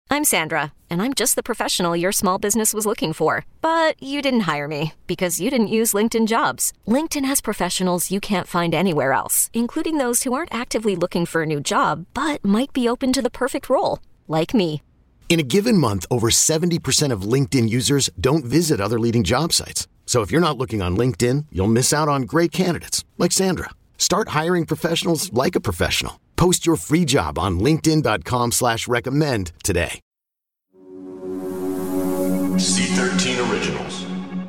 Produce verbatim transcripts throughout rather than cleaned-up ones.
I'm Sandra, and I'm just the professional your small business was looking for. But you didn't hire me because you didn't use LinkedIn Jobs. LinkedIn has professionals you can't find anywhere else, including those who aren't actively looking for a new job, but might be open to the perfect role, like me. In a given month, over seventy percent of LinkedIn users don't visit other leading job sites. So if you're not looking on LinkedIn, you'll miss out on great candidates like Sandra. Start hiring professionals like a professional. Post your free job on linkedin.com slash recommend today. C thirteen Originals.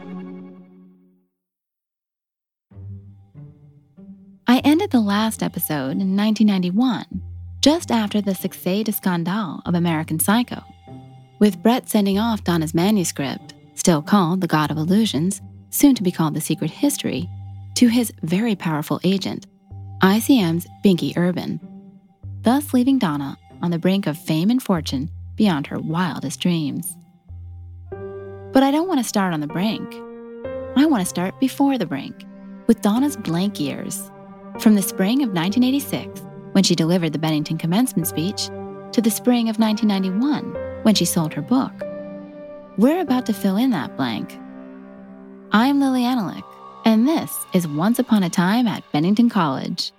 I ended the last episode in nineteen ninety-one, just after the succès de scandale of American Psycho, with Brett sending off Donna's manuscript, still called The God of Illusions, soon to be called The Secret History, to his very powerful agent, I C M's Binky Urban, thus leaving Donna on the brink of fame and fortune beyond her wildest dreams. But I don't want to start on the brink. I want to start before the brink, with Donna's blank years, from the spring of nineteen eighty-six, when she delivered the Bennington commencement speech, to the spring of nineteen ninety-one, when she sold her book. We're about to fill in that blank. I'm Lily Analick, and this is Once Upon a Time at Bennington College.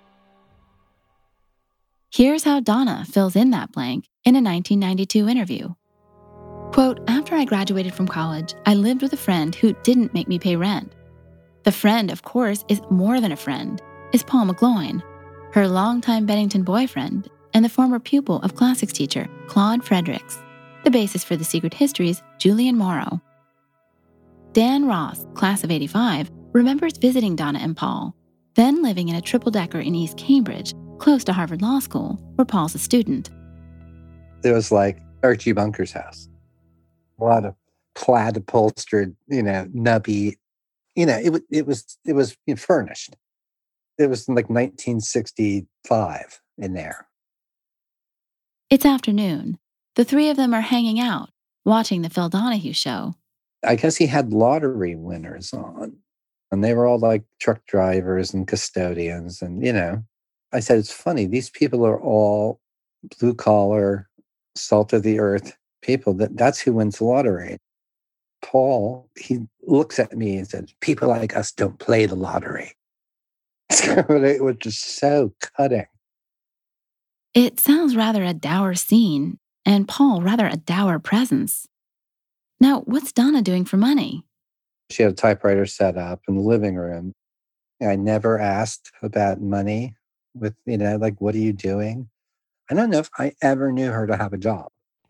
Here's how Donna fills in that blank in a nineteen ninety-two interview. Quote, after I graduated from college, I lived with a friend who didn't make me pay rent. The friend, of course, is more than a friend, is Paul McGloin, her longtime Bennington boyfriend, and the former pupil of classics teacher Claude Fredericks, the basis for The Secret History's Julian Morrow. Dan Ross, class of eighty-five, remembers visiting Donna and Paul, then living in a triple-decker in East Cambridge, close to Harvard Law School, where Paul's a student. It was like Archie Bunker's house. A lot of plaid upholstered, you know, nubby, you know, it, w- it was it was furnished. It was like nineteen sixty-five in there. It's afternoon. The three of them are hanging out, watching the Phil Donahue show. I guess he had lottery winners on, and they were all like truck drivers and custodians. And, you know, I said, it's funny. These people are all blue collar, salt of the earth people. That That's who wins the lottery. Paul, he looks at me and says, people like us don't play the lottery. It was just so cutting. It sounds rather a dour scene, and Paul rather a dour presence. Now, what's Donna doing for money? She had a typewriter set up in the living room. I never asked about money with, you know, like, what are you doing? I don't know if I ever knew her to have a job.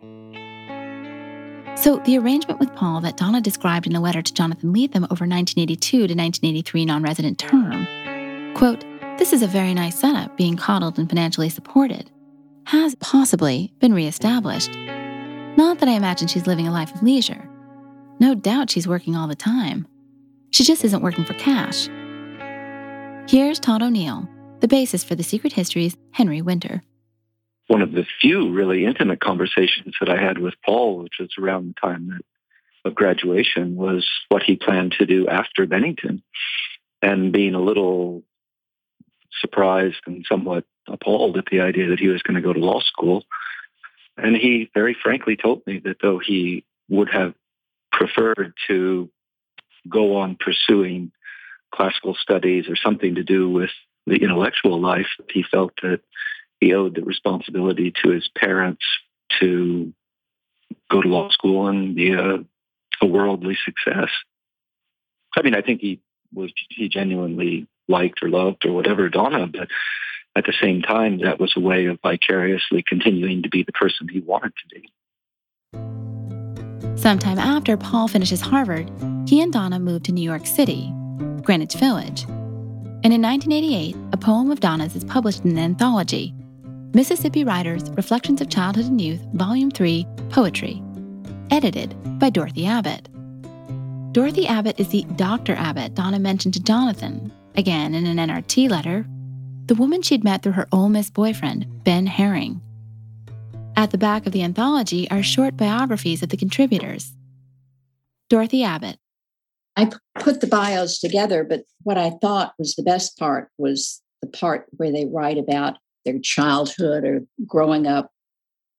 So the arrangement with Paul that Donna described in a letter to Jonathan Lethem over nineteen eighty-two to nineteen eighty-three non-resident term, quote, this is a very nice setup, being coddled and financially supported, has possibly been reestablished. Not that I imagine she's living a life of leisure. No doubt she's working all the time. She just isn't working for cash. Here's Todd O'Neill, the basis for The Secret History's Henry Winter. One of the few really intimate conversations that I had with Paul, which was around the time that, of graduation, was what he planned to do after Bennington. And being a little surprised and somewhat appalled at the idea that he was going to go to law school. And he very frankly told me that though he would have preferred to go on pursuing classical studies or something to do with the intellectual life, he felt that he owed the responsibility to his parents to go to law school and be a, a worldly success. I mean, I think he was he genuinely liked or loved or whatever Donna, but at the same time, that was a way of vicariously continuing to be the person he wanted to be. Sometime after Paul finishes Harvard, he and Donna moved to New York City, Greenwich Village. And in nineteen eighty-eight, a poem of Donna's is published in an anthology, Mississippi Writers, Reflections of Childhood and Youth, Volume three, Poetry, edited by Dorothy Abbott. Dorothy Abbott is the Doctor Abbott Donna mentioned to Jonathan, again in an N R T letter, the woman she'd met through her Ole Miss boyfriend, Ben Herring. At the back of the anthology are short biographies of the contributors. Dorothy Abbott. I put the bios together, but what I thought was the best part was the part where they write about their childhood or growing up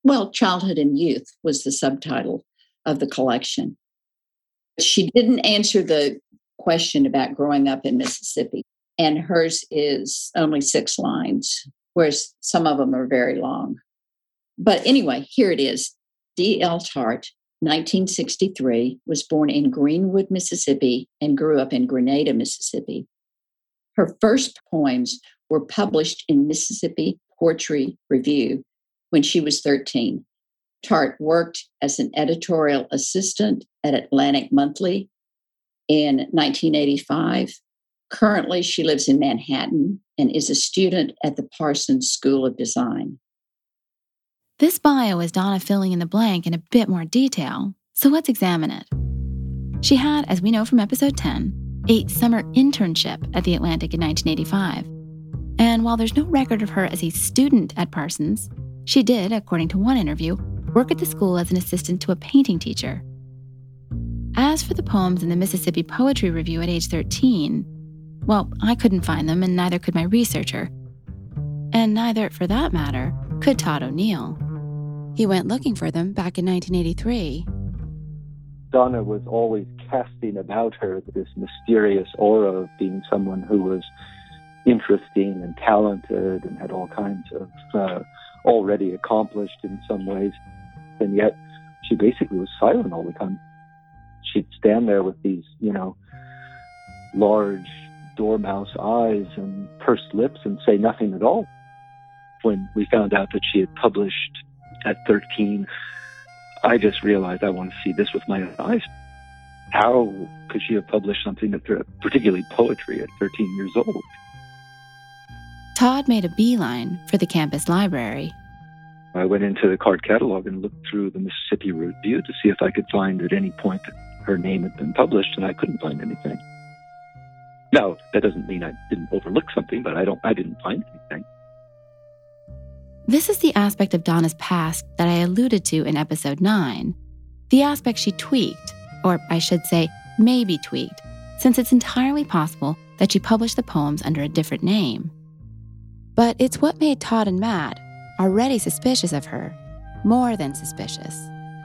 Well, Childhood and Youth was the subtitle of the collection. She didn't answer the question about growing up in Mississippi, and hers is only six lines, whereas some of them are very long. But anyway, here it is. D L. Tart, nineteen sixty-three, was born in Greenwood, Mississippi, and grew up in Grenada, Mississippi. Her first poems were published in Mississippi Poetry Review when she was thirteen. Tart worked as an editorial assistant at Atlantic Monthly in nineteen eighty-five. Currently, she lives in Manhattan and is a student at the Parsons School of Design. This bio is Donna filling in the blank in a bit more detail, so let's examine it. She had, as we know from episode ten, a summer internship at the Atlantic in nineteen eighty-five. And while there's no record of her as a student at Parsons, she did, according to one interview, work at the school as an assistant to a painting teacher. As for the poems in the Mississippi Poetry Review at age thirteen, well, I couldn't find them, and neither could my researcher. And neither, for that matter, could Todd O'Neill. He went looking for them back in nineteen eighty-three. Donna was always casting about her this mysterious aura of being someone who was interesting and talented and had all kinds of uh, already accomplished in some ways. And yet she basically was silent all the time. She'd stand there with these, you know, large dormouse eyes and pursed lips and say nothing at all. When we found out that she had published at thirteen, I just realized I want to see this with my own eyes. How could she have published something, that, particularly poetry, at thirteen years old? Todd made a beeline for the campus library. I went into the card catalog and looked through the Mississippi Review to see if I could find at any point that her name had been published, and I couldn't find anything. Now, that doesn't mean I didn't overlook something, but I don't. I didn't find anything. This is the aspect of Donna's past that I alluded to in episode nine, the aspect she tweaked, or I should say, maybe tweaked, since it's entirely possible that she published the poems under a different name. But it's what made Todd and Matt, already suspicious of her, more than suspicious.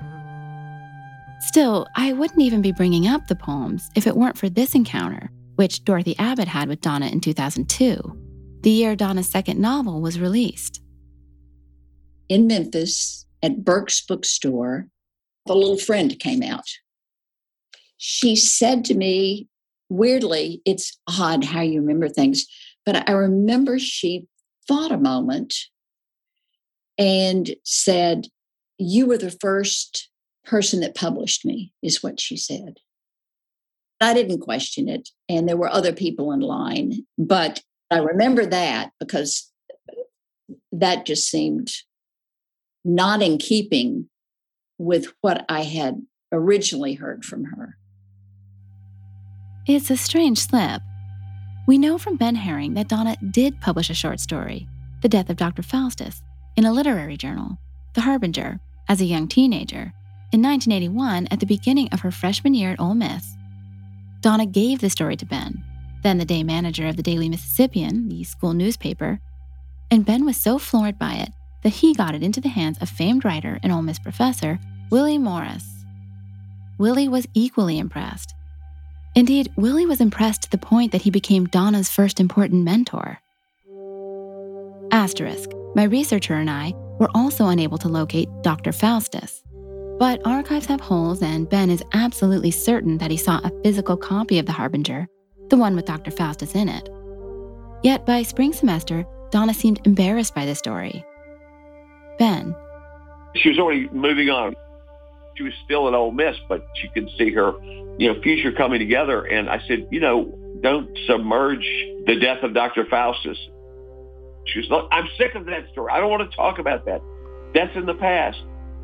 Still, I wouldn't even be bringing up the poems if it weren't for this encounter, which Dorothy Abbott had with Donna in two thousand two, the year Donna's second novel was released. In Memphis, at Burke's bookstore, The Little Friend came out. She said to me, weirdly, it's odd how you remember things, but I remember she thought a moment and said, "You were the first person that published me," is what she said. I didn't question it, and there were other people in line, but I remember that because that just seemed not in keeping with what I had originally heard from her. It's a strange slip. We know from Ben Herring that Donna did publish a short story, The Death of Doctor Faustus, in a literary journal, The Harbinger, as a young teenager, in nineteen eighty-one at the beginning of her freshman year at Ole Miss. Donna gave the story to Ben, then the day manager of the Daily Mississippian, the school newspaper, and Ben was so floored by it that he got it into the hands of famed writer and Ole Miss professor, Willie Morris. Willie was equally impressed. Indeed, Willie was impressed to the point that he became Donna's first important mentor. Asterisk, my researcher and I were also unable to locate Doctor Faustus. But archives have holes, and Ben is absolutely certain that he saw a physical copy of The Harbinger, the one with Doctor Faustus in it. Yet by spring semester, Donna seemed embarrassed by the story. Ben. She was already moving on. She was still at Ole Miss, but she could see her, you know, future coming together. And I said, you know, don't submerge the death of Doctor Faustus. She was like, I'm sick of that story. I don't want to talk about that. That's in the past.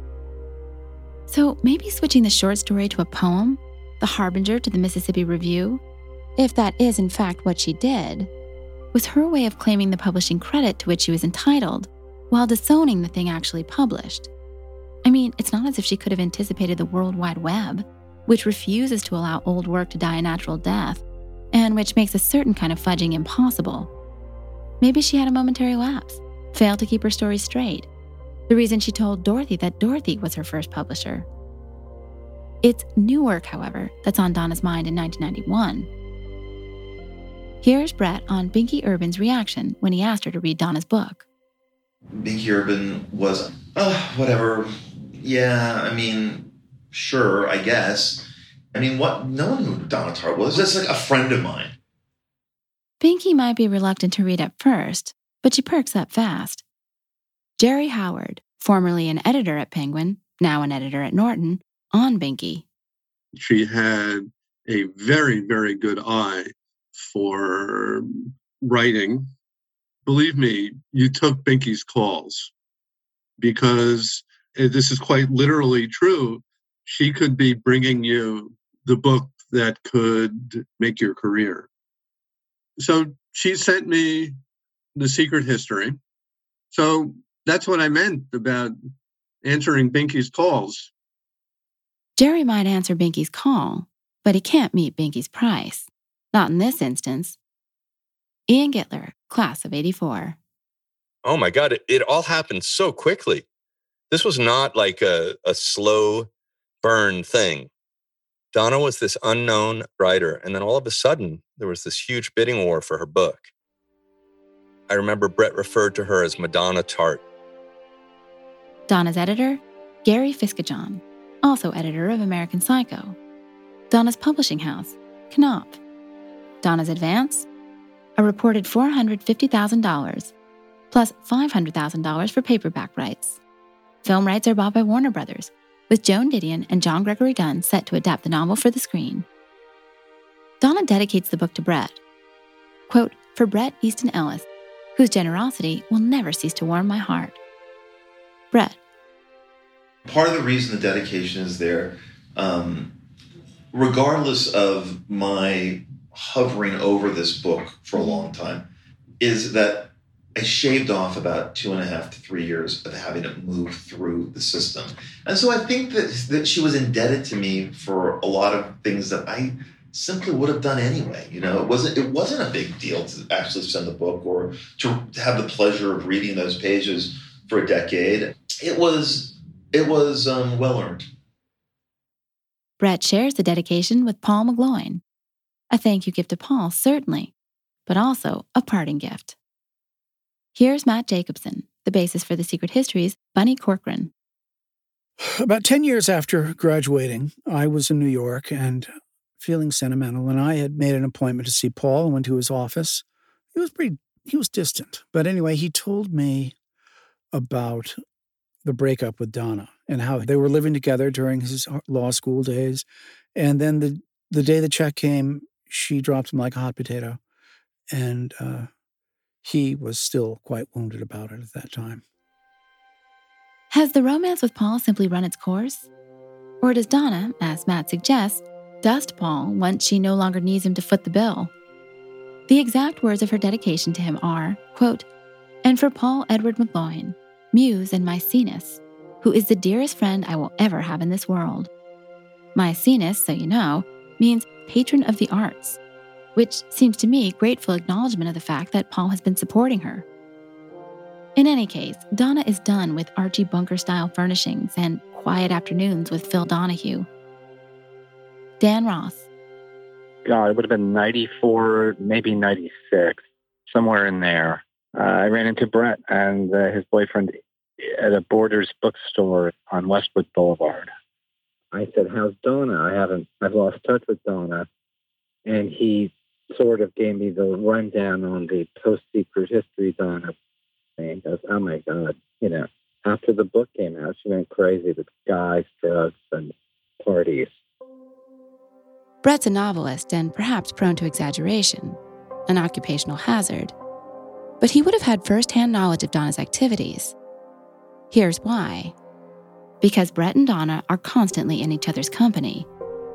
So maybe switching the short story to a poem, The Harbinger to the Mississippi Review, if that is in fact what she did, was her way of claiming the publishing credit to which she was entitled, while disowning the thing actually published. I mean, it's not as if she could have anticipated the World Wide Web, which refuses to allow old work to die a natural death, and which makes a certain kind of fudging impossible. Maybe she had a momentary lapse, failed to keep her story straight. The reason she told Dorothy that Dorothy was her first publisher. It's new work, however, that's on Donna's mind in nineteen ninety-one. Here's Brett on Binky Urban's reaction when he asked her to read Donna's book. Binky Urban was, oh, whatever. Yeah, I mean, sure, I guess. I mean, what? No one knew who Donna Tartt was. That's like a friend of mine. Binky might be reluctant to read at first, but she perks up fast. Jerry Howard, formerly an editor at Penguin, now an editor at Norton, on Binky. She had a very, very good eye for writing. Believe me, you took Binky's calls because this is quite literally true. She could be bringing you the book that could make your career. So she sent me The Secret History. So that's what I meant about answering Binky's calls. Jerry might answer Binky's call, but he can't meet Binky's price. Not in this instance. Ian Gittler, class of eighty-four. Oh my God, it, it all happened so quickly. This was not like a, a slow burn thing. Donna was this unknown writer, and then all of a sudden, there was this huge bidding war for her book. I remember Brett referred to her as Madonna Tartt. Donna's editor, Gary Fisketjon, also editor of American Psycho. Donna's publishing house, Knopf. Donna's advance, a reported four hundred fifty thousand dollars, plus five hundred thousand dollars for paperback rights. Film rights are bought by Warner Brothers, with Joan Didion and John Gregory Gunn set to adapt the novel for the screen. Donna dedicates the book to Brett. Quote, for Bret Easton Ellis, whose generosity will never cease to warm my heart. Brett. Part of the reason the dedication is there, um, regardless of my hovering over this book for a long time, is that I shaved off about two and a half to three years of having it move through the system. And so I think that, that she was indebted to me for a lot of things that I simply would have done anyway. You know, it wasn't, it wasn't a big deal to actually send the book or to have the pleasure of reading those pages for a decade. It was, it was um, well-earned. Brett shares the dedication with Paul McGloin. A thank you gift to Paul, certainly, but also a parting gift. Here's Matt Jacobson, the basis for The Secret History's Bunny Corcoran. About ten years after graduating, I was in New York and feeling sentimental, and I had made an appointment to see Paul and went to his office. He was pretty, he was distant. But anyway, he told me about the breakup with Donna and how they were living together during his law school days. And then the, the day the check came, she dropped him like a hot potato. And uh, he was still quite wounded about it at that time. Has the romance with Paul simply run its course? Or does Donna, as Matt suggests, dust Paul once she no longer needs him to foot the bill? The exact words of her dedication to him are, quote, and for Paul Edward McGloin, Muse and Maecenas, who is the dearest friend I will ever have in this world. Maecenas, so you know, means patron of the arts, which seems to me grateful acknowledgement of the fact that Paul has been supporting her. In any case, Donna is done with Archie Bunker-style furnishings and quiet afternoons with Phil Donahue. Dan Ross. God, it would have been ninety-four, maybe ninety-six, somewhere in there. Uh, I ran into Brett and uh, his boyfriend at a Borders bookstore on Westwood Boulevard. I said, how's Donna? I haven't, I've lost touch with Donna. And he sort of gave me the rundown on the post-secret history Donna. And he goes, oh my God, you know, after the book came out, she went crazy with guys, drugs, and parties. Brett's a novelist and perhaps prone to exaggeration, an occupational hazard. But he would have had first-hand knowledge of Donna's activities. Here's why. Because Brett and Donna are constantly in each other's company.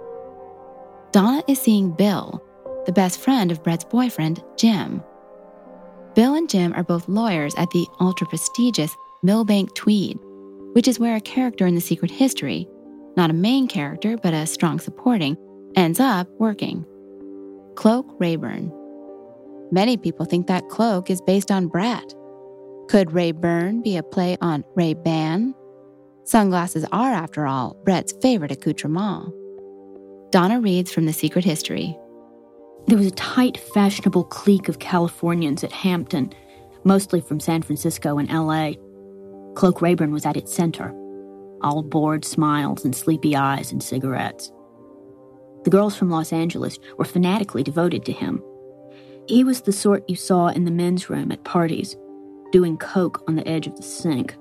Donna is seeing Bill, the best friend of Brett's boyfriend, Jim. Bill and Jim are both lawyers at the ultra-prestigious Millbank Tweed, which is where a character in The Secret History, not a main character but a strong supporting, ends up working. Cloak Rayburn. Many people think that Cloak is based on Brett. Could Ray-Burn be a play on Ray-Ban? Sunglasses are, after all, Brett's favorite accoutrement. Donna reads from The Secret History. There was a tight, fashionable clique of Californians at Hampton, mostly from San Francisco and L A. Cloak Ray-Burn was at its center, all bored smiles and sleepy eyes and cigarettes. The girls from Los Angeles were fanatically devoted to him. He was the sort you saw in the men's room at parties, doing coke on the edge of the sink.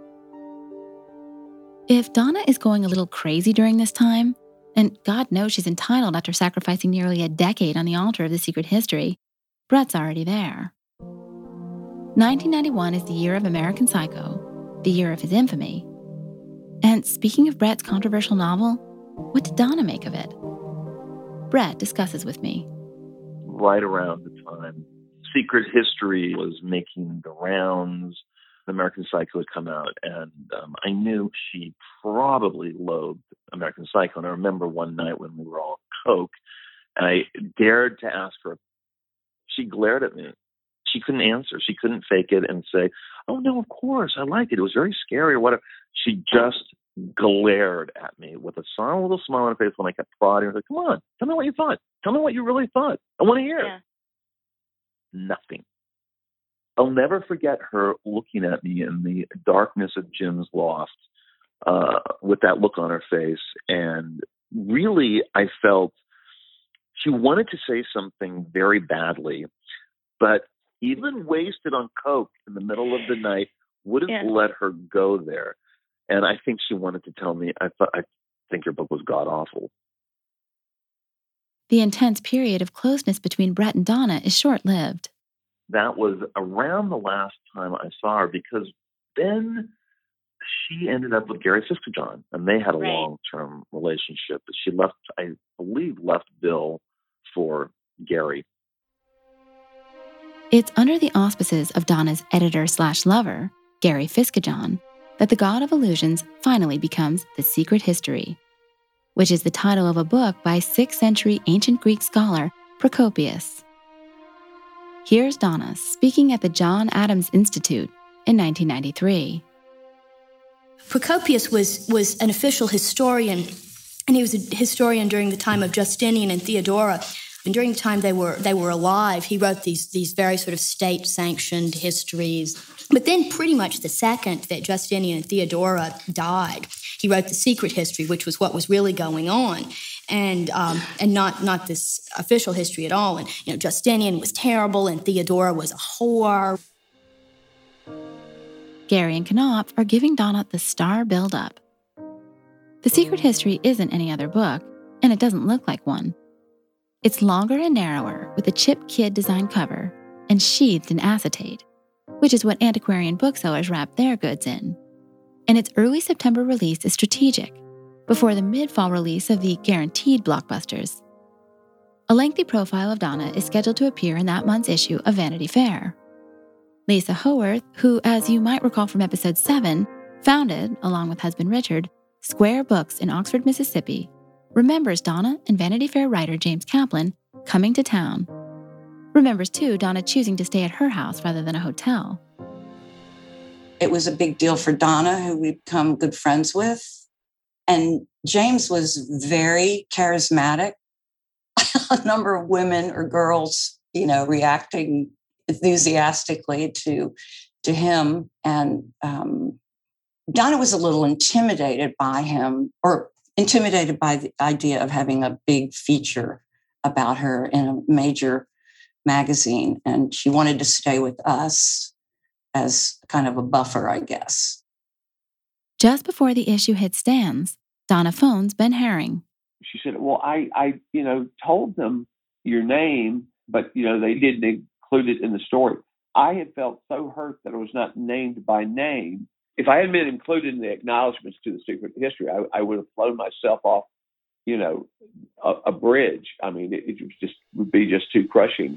If Donna is going a little crazy during this time, and God knows she's entitled after sacrificing nearly a decade on the altar of The Secret History, Brett's already there. nineteen ninety-one is the year of American Psycho, the year of his infamy. And speaking of Brett's controversial novel, what did Donna make of it? Brett discusses with me. Right around the time Secret History was making the rounds, American Psycho had come out, and um, I knew she probably loathed American Psycho. And I remember one night when we were all coke, and I dared to ask her. She glared at me. She couldn't answer. She couldn't fake it and say, "Oh no, of course, I liked it. It was very scary," or whatever. She just glared at me with a small little smile on her face when I kept prodding her. Like, "Come on, tell me what you thought. Tell me what you really thought. I want to hear." Yeah. Nothing. I'll never forget her looking at me in the darkness of Jim's loft uh, with that look on her face. And really, I felt she wanted to say something very badly, but even wasted on coke in the middle of the night wouldn't yeah. let her go there. And I think she wanted to tell me, I, th- I think your book was god-awful. The intense period of closeness between Brett and Donna is short-lived. That was around the last time I saw her, because then she ended up with Gary Fisketjon, and they had a right. long-term relationship. But she left, I believe, left Bill for Gary. It's under the auspices of Donna's editor-slash-lover, Gary Fisketjon, that The God of Illusions finally becomes The Secret History, which is the title of a book by sixth century ancient Greek scholar Procopius. Here's Donna speaking at the John Adams Institute in nineteen ninety-three. Procopius was, was an official historian, and he was a historian during the time of Justinian and Theodora. And during the time they were they were alive, he wrote these, these very sort of state-sanctioned histories. But then pretty much the second that Justinian and Theodora died, he wrote The Secret History, which was what was really going on, and um, and not not this official history at all. And you know, Justinian was terrible, and Theodora was a whore. Gary and Knopf are giving Donna the star build-up. The Secret History isn't any other book, and it doesn't look like one. It's longer and narrower, with a Chip Kidd design cover, and sheathed in acetate, which is what antiquarian booksellers wrap their goods in. And its early September release is strategic, before the mid-fall release of the guaranteed blockbusters. A lengthy profile of Donna is scheduled to appear in that month's issue of Vanity Fair. Lisa Howarth, who, as you might recall from episode seven, founded, along with husband Richard, Square Books in Oxford, Mississippi, remembers Donna and Vanity Fair writer James Kaplan coming to town. Remembers, too, Donna choosing to stay at her house rather than a hotel. It was a big deal for Donna, who we'd become good friends with. And James was very charismatic. A number of women or girls, you know, reacting enthusiastically to, to him. And um, Donna was a little intimidated by him, or intimidated by the idea of having a big feature about her in a major magazine. And she wanted to stay with us as kind of a buffer, I guess. Just before the issue hits stands, Donna phones Ben Herring. She said, well, I, I, you know, told them your name, but, you know, they didn't include it in the story. I had felt so hurt that I was not named by name. If I had been included in the acknowledgments to The Secret History, I, I would have flown myself off, you know, a, a bridge. I mean, it, it just would be just too crushing.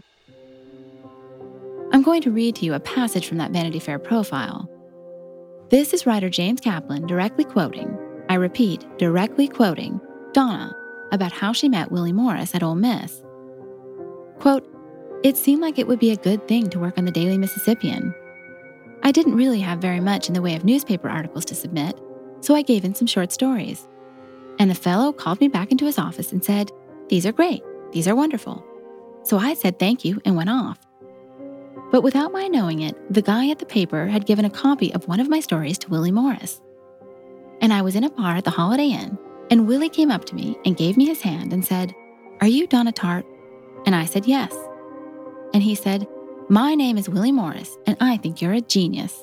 I'm going to read to you a passage from that Vanity Fair profile. This is writer James Kaplan directly quoting, I repeat, directly quoting, Donna about how she met Willie Morris at Ole Miss. Quote, it seemed like it would be a good thing to work on the Daily Mississippian. I didn't really have very much in the way of newspaper articles to submit, so I gave in some short stories. And the fellow called me back into his office and said, "These are great. These are wonderful." So I said thank you and went off. But without my knowing it, the guy at the paper had given a copy of one of my stories to Willie Morris. And I was in a bar at the Holiday Inn, and Willie came up to me and gave me his hand and said, "Are you Donna Tartt?" And I said yes. And he said, "My name is Willie Morris, and I think you're a genius."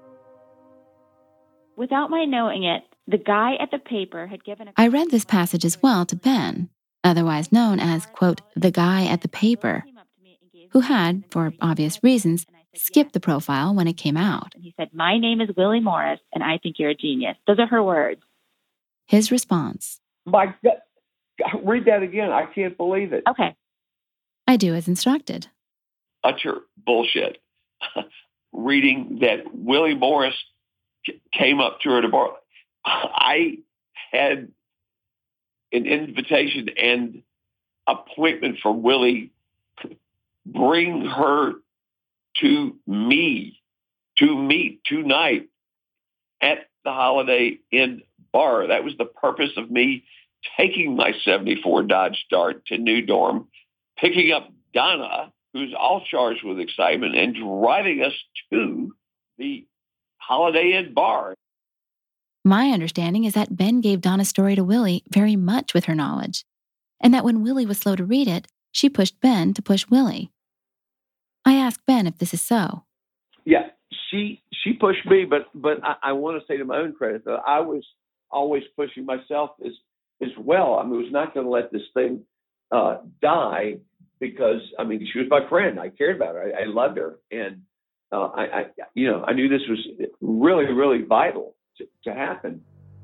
Without my knowing it, the guy at the paper had given a... I read this passage as well to Ben, otherwise known as, quote, the guy at the paper, who had, for obvious reasons, skipped the profile when it came out. He said, "My name is Willie Morris, and I think you're a genius." Those are her words. His response. My God, read that again. I can't believe it. Okay. I do as instructed. Utter bullshit. Reading that Willie Morris came up to her at a bar. I had an invitation and appointment from Willie to bring her to me to meet tonight at the Holiday Inn bar. That was the purpose of me taking my seventy-four Dodge Dart to New Dorm, picking up Donna, who's all charged with excitement, and driving us to the Holiday Inn bar. My understanding is that Ben gave Donna's story to Willie very much with her knowledge, and that when Willie was slow to read it, she pushed Ben to push Willie. I asked Ben if this is so. Yeah, she she pushed me, but but I, I want to say to my own credit, though, I was always pushing myself as as well. I mean, I was not going to let this thing uh, die because, I mean, she was my friend. I cared about her. I, I loved her, and uh, I, I, you know, I knew this was really, really vital to, to happen.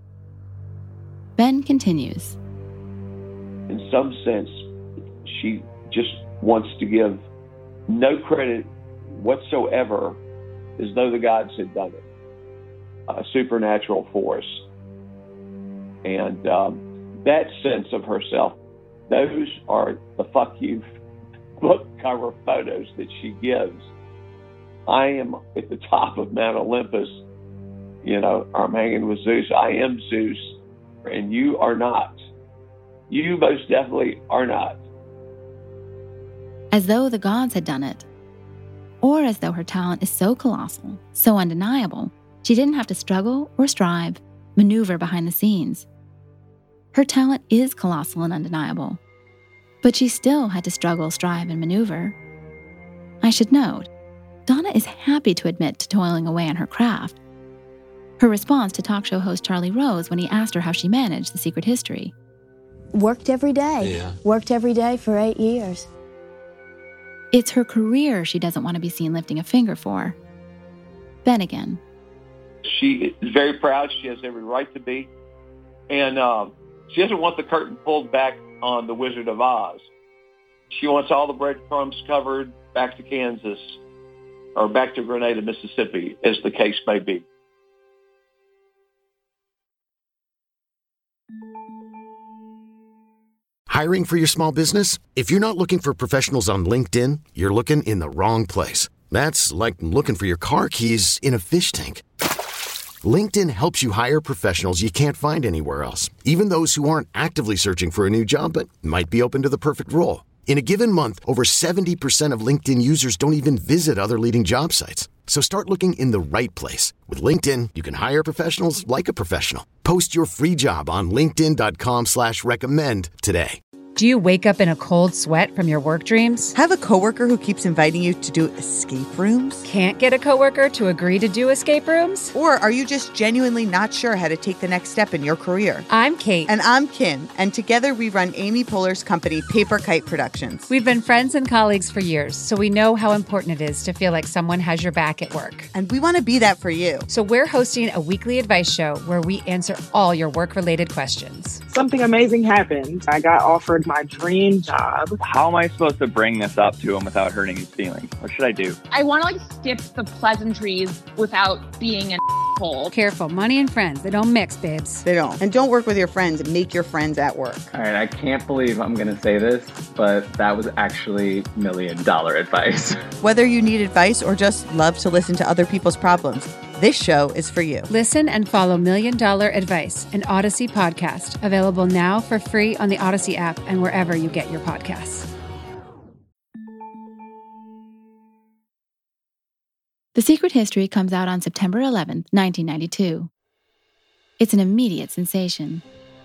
Ben continues. In some sense, she just wants to give no credit whatsoever, as though the gods had done it, a supernatural force. And um, that sense of herself, those are the fuck you book cover photos that she gives. I am at the top of Mount Olympus, you know, I'm hanging with Zeus. I am Zeus, and you are not. You most definitely are not. As though the gods had done it. Or as though her talent is so colossal, so undeniable, she didn't have to struggle or strive, maneuver behind the scenes. Her talent is colossal and undeniable, but she still had to struggle, strive, and maneuver. I should note, Donna is happy to admit to toiling away on her craft. Her response to talk show host Charlie Rose when he asked her how she managed The Secret History. Worked every day. Yeah. Worked every day for eight years. It's her career she doesn't want to be seen lifting a finger for. Ben again. She is very proud. She has every right to be. And um, she doesn't want the curtain pulled back on The Wizard of Oz. She wants all the breadcrumbs covered back to Kansas or back to Grenada, Mississippi, as the case may be. Hiring for your small business? If you're not looking for professionals on LinkedIn, you're looking in the wrong place. That's like looking for your car keys in a fish tank. LinkedIn helps you hire professionals you can't find anywhere else, even those who aren't actively searching for a new job but might be open to the perfect role. In a given month, over seventy percent of LinkedIn users don't even visit other leading job sites. So start looking in the right place. With LinkedIn, you can hire professionals like a professional. Post your free job on linkedin.com slash recommend today. Do you wake up in a cold sweat from your work dreams? Have a coworker who keeps inviting you to do escape rooms? Can't get a coworker to agree to do escape rooms? Or are you just genuinely not sure how to take the next step in your career? I'm Kate. And I'm Kim. And together we run Amy Poehler's company, Paper Kite Productions. We've been friends and colleagues for years, so we know how important it is to feel like someone has your back at work. And we want to be that for you. So we're hosting a weekly advice show where we answer all your work-related questions. Something amazing happened. I got offered my dream job. How am I supposed to bring this up to him without hurting his feelings? What should I do? I want to like skip the pleasantries without being an hole. Careful, money and friends, they don't mix, babes. They don't. And don't work with your friends. Make your friends at work. All right, I can't believe I'm going to say this, but that was actually million dollar advice. Whether you need advice or just love to listen to other people's problems, this show is for you. Listen and follow Million Dollar Advice, an Odyssey podcast, available now for free on the Odyssey app and wherever you get your podcasts. The Secret History comes out on September eleventh, nineteen ninety-two. It's an immediate sensation.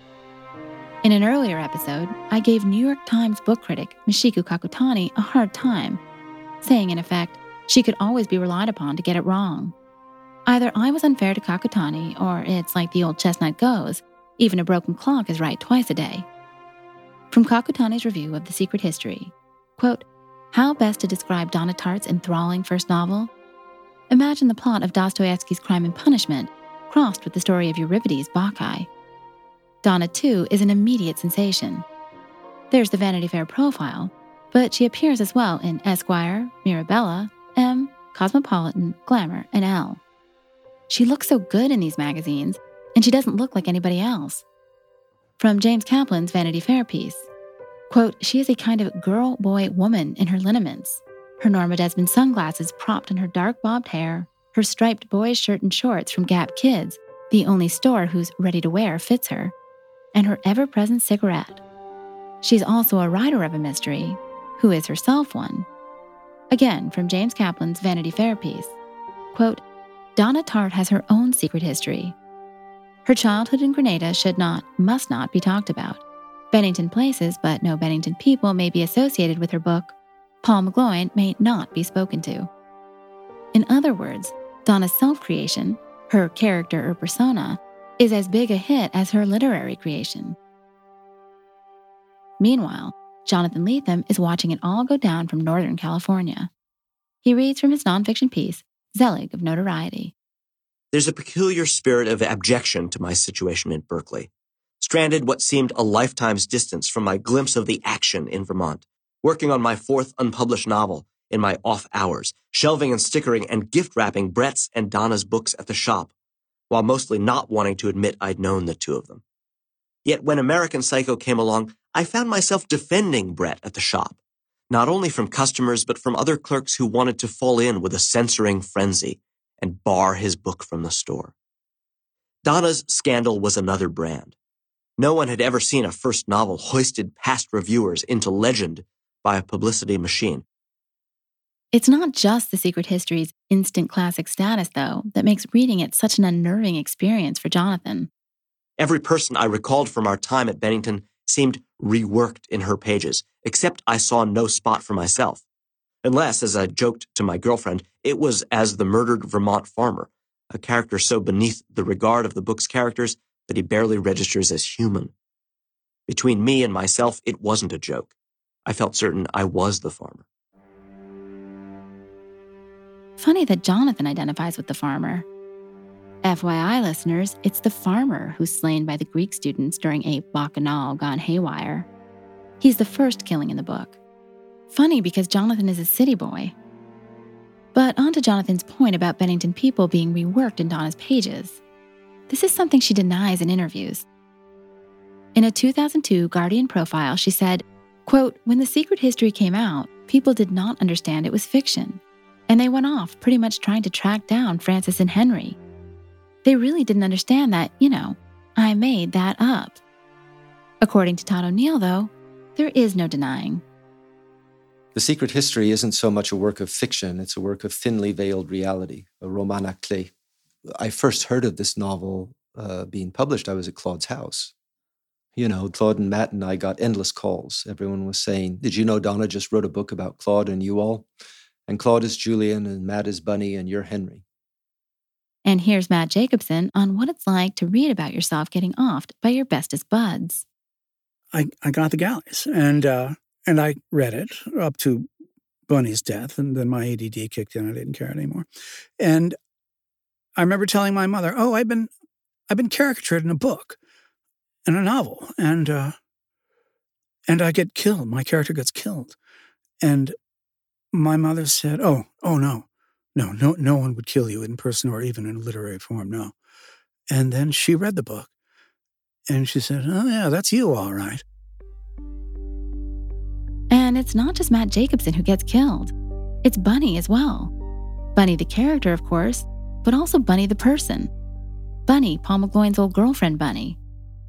In an earlier episode, I gave New York Times book critic Michiko Kakutani a hard time, saying, in effect, she could always be relied upon to get it wrong. Either I was unfair to Kakutani, or it's like the old chestnut goes, even a broken clock is right twice a day. From Kakutani's review of The Secret History, quote, how best to describe Donna Tartt's enthralling first novel? Imagine the plot of Dostoevsky's Crime and Punishment, crossed with the story of Euripides' Bacchae. Donna, too, is an immediate sensation. There's the Vanity Fair profile, but she appears as well in Esquire, Mirabella, M, Cosmopolitan, Glamour, and Elle. She looks so good in these magazines, and she doesn't look like anybody else. From James Kaplan's Vanity Fair piece, quote, she is a kind of girl-boy-woman in her lineaments. Her Norma Desmond sunglasses propped in her dark bobbed hair, her striped boys' shirt and shorts from Gap Kids, the only store whose ready-to-wear fits her, and her ever-present cigarette. She's also a writer of a mystery, who is herself one. Again, from James Kaplan's Vanity Fair piece, quote, Donna Tartt has her own secret history. Her childhood in Grenada should not, must not be talked about. Bennington places, but no Bennington people may be associated with her book. Paul McGloin may not be spoken to. In other words, Donna's self-creation, her character or persona, is as big a hit as her literary creation. Meanwhile, Jonathan Lethem is watching it all go down from Northern California. He reads from his nonfiction piece, Zelig of Notoriety. There's a peculiar spirit of abjection to my situation in Berkeley. Stranded what seemed a lifetime's distance from my glimpse of the action in Vermont, working on my fourth unpublished novel in my off hours, shelving and stickering and gift-wrapping Brett's and Donna's books at the shop, while mostly not wanting to admit I'd known the two of them. Yet when American Psycho came along, I found myself defending Brett at the shop, not only from customers but from other clerks who wanted to fall in with a censoring frenzy and bar his book from the store. Donna's Scandal was another brand. No one had ever seen a first novel hoisted past reviewers into legend by a publicity machine. It's not just The Secret History's instant classic status, though, that makes reading it such an unnerving experience for Jonathan. Every person I recalled from our time at Bennington seemed reworked in her pages, except I saw no spot for myself. Unless, as I joked to my girlfriend, it was as the murdered Vermont farmer, a character so beneath the regard of the book's characters that he barely registers as human. Between me and myself, it wasn't a joke. I felt certain I was the farmer. Funny that Jonathan identifies with the farmer. F Y I, listeners, it's the farmer who's slain by the Greek students during a bacchanal gone haywire. He's the first killing in the book. Funny because Jonathan is a city boy. But on to Jonathan's point about Bennington people being reworked in Donna's pages. This is something she denies in interviews. In a two thousand two Guardian profile, she said, quote, when The Secret History came out, people did not understand it was fiction, and they went off pretty much trying to track down Francis and Henry. They really didn't understand that, you know, I made that up. According to Todd O'Neill, though, there is no denying. The Secret History isn't so much a work of fiction, it's a work of thinly veiled reality, a roman à clé. I first heard of this novel uh, being published, I was at Claude's house. You know, Claude and Matt and I got endless calls. Everyone was saying, did you know Donna just wrote a book about Claude and you all? And Claude is Julian and Matt is Bunny and you're Henry. And here's Matt Jacobson on what it's like to read about yourself getting offed by your bestest buds. I, I got the galleys, and uh, and I read it up to Bunny's death, and then my A D D kicked in. I didn't care anymore. And I remember telling my mother, oh, I've been I've been caricatured in a book, in a novel, and uh, and I get killed. My character gets killed. And my mother said, oh, oh, no, No, no, no one would kill you in person or even in literary form, no. And then she read the book, and she said, oh, yeah, that's you, all right. And it's not just Matt Jacobson who gets killed. It's Bunny as well. Bunny the character, of course, but also Bunny the person. Bunny, Paul McGloin's old girlfriend, Bunny.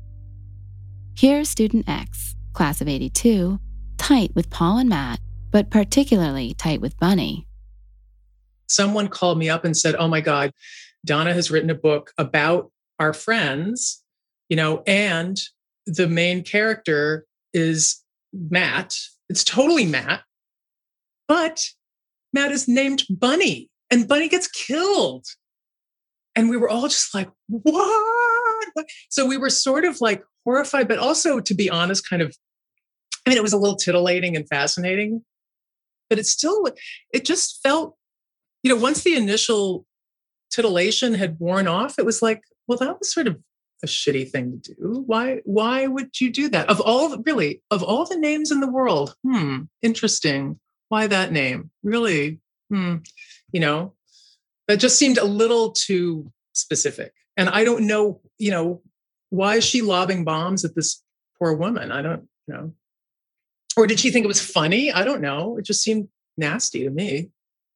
Here's Student X, class of eighty-two, tight with Paul and Matt, but particularly tight with Bunny. Someone called me up and said, oh my God, Donna has written a book about our friends, you know, and the main character is Matt. It's totally Matt, but Matt is named Bunny, and Bunny gets killed. And we were all just like, what? So we were sort of like horrified, but also, to be honest, kind of, I mean, it was a little titillating and fascinating, but it still, it just felt, you know, once the initial titillation had worn off, it was like, well, that was sort of a shitty thing to do. Why, why would you do that? Of all, really, of all the names in the world, hmm, interesting. Why that name? Really, hmm, you know, that just seemed a little too specific. And I don't know, you know, why is she lobbing bombs at this poor woman? I don't know. Or did she think it was funny? I don't know. It just seemed nasty to me.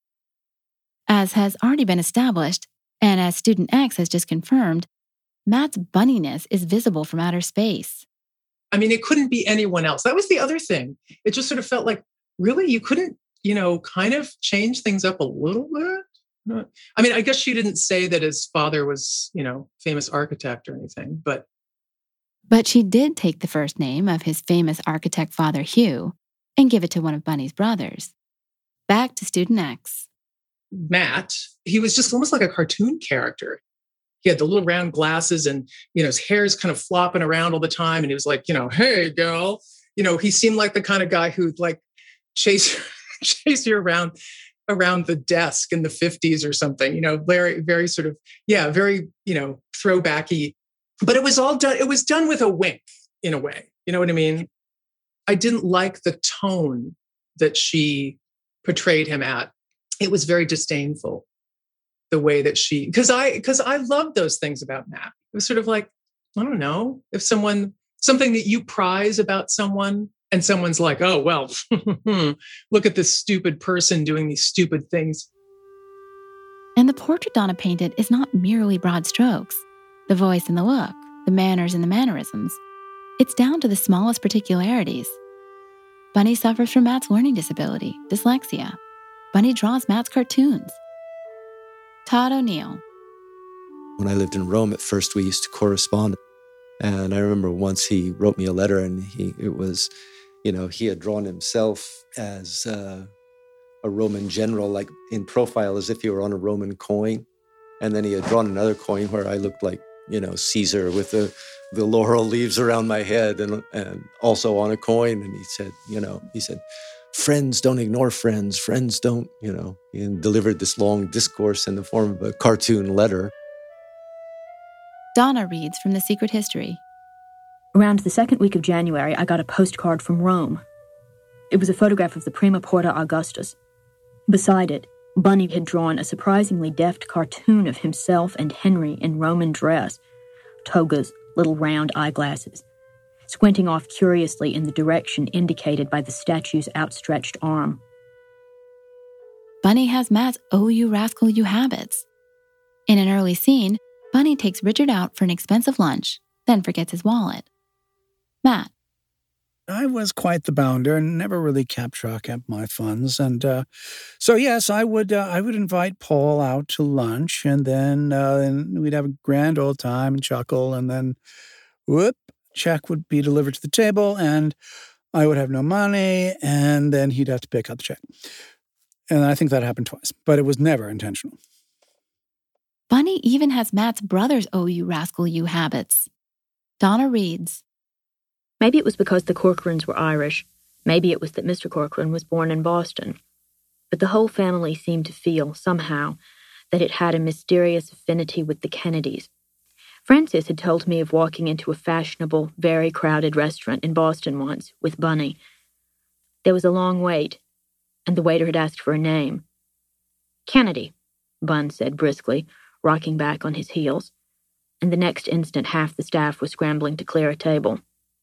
As has already been established, and as Student X has just confirmed, Matt's bunniness is visible from outer space. I mean, it couldn't be anyone else. That was the other thing. It just sort of felt like, really, you couldn't, you know, kind of change things up a little bit? I mean, I guess she didn't say that his father was, you know, famous architect or anything, but... But she did take the first name of his famous architect father, Hugh, and give it to one of Bunny's brothers. Back to Student X. Matt, he was just almost like a cartoon character. He had the little round glasses and, you know, his hair's kind of flopping around all the time. And he was like, you know, hey, girl. You know, he seemed like the kind of guy who'd like chase, chase you around around the desk in the fifties or something, you know, very, very sort of, yeah, very, you know, throwbacky. But it was all done, it was done with a wink in a way. You know what I mean? I didn't like the tone that she portrayed him at. It was very disdainful, the way that she, because I, because I loved those things about Matt. It was sort of like, I don't know, if someone, something that you prize about someone, and someone's like, oh, well, look at this stupid person doing these stupid things. And the portrait Donna painted is not merely broad strokes. The voice and the look, the manners and the mannerisms. It's down to the smallest particularities. Bunny suffers from Matt's learning disability, dyslexia. Bunny draws Matt's cartoons. Todd O'Neill. When I lived in Rome, at first we used to correspond. And I remember once he wrote me a letter, and he it was, you know, he had drawn himself as uh, a Roman general, like in profile, as if he were on a Roman coin. And then he had drawn another coin where I looked like, you know, Caesar with the, the laurel leaves around my head and, and also on a coin. And he said, you know, he said, friends don't ignore friends. Friends don't, you know, and delivered this long discourse in the form of a cartoon letter. Donna reads from The Secret History. Around the second week of January, I got a postcard from Rome. It was a photograph of the Prima Porta Augustus. Beside it, Bunny had drawn a surprisingly deft cartoon of himself and Henry in Roman dress, togas, little round eyeglasses, squinting off curiously in the direction indicated by the statue's outstretched arm. Bunny has Matt's "Oh, you rascal, you" habits. In an early scene, Bunny takes Richard out for an expensive lunch, then forgets his wallet. Matt. I was quite the bounder and never really kept track of my funds. And uh, so, yes, I would uh, I would invite Paul out to lunch, and then uh, and we'd have a grand old time and chuckle, and then, whoop, check would be delivered to the table, and I would have no money, and then he'd have to pick up the check. And I think that happened twice, but it was never intentional. Bunny even has Matt's brother's "Oh, you rascal, you" habits. Donna reads. Maybe it was because the Corcorans were Irish. Maybe it was that Mister Corcoran was born in Boston. But the whole family seemed to feel, somehow, that it had a mysterious affinity with the Kennedys. Frances had told me of walking into a fashionable, very crowded restaurant in Boston once, with Bunny. There was a long wait, and the waiter had asked for a name. Kennedy, Bunn said briskly, rocking back on his heels. And the next instant, half the staff was scrambling to clear a table.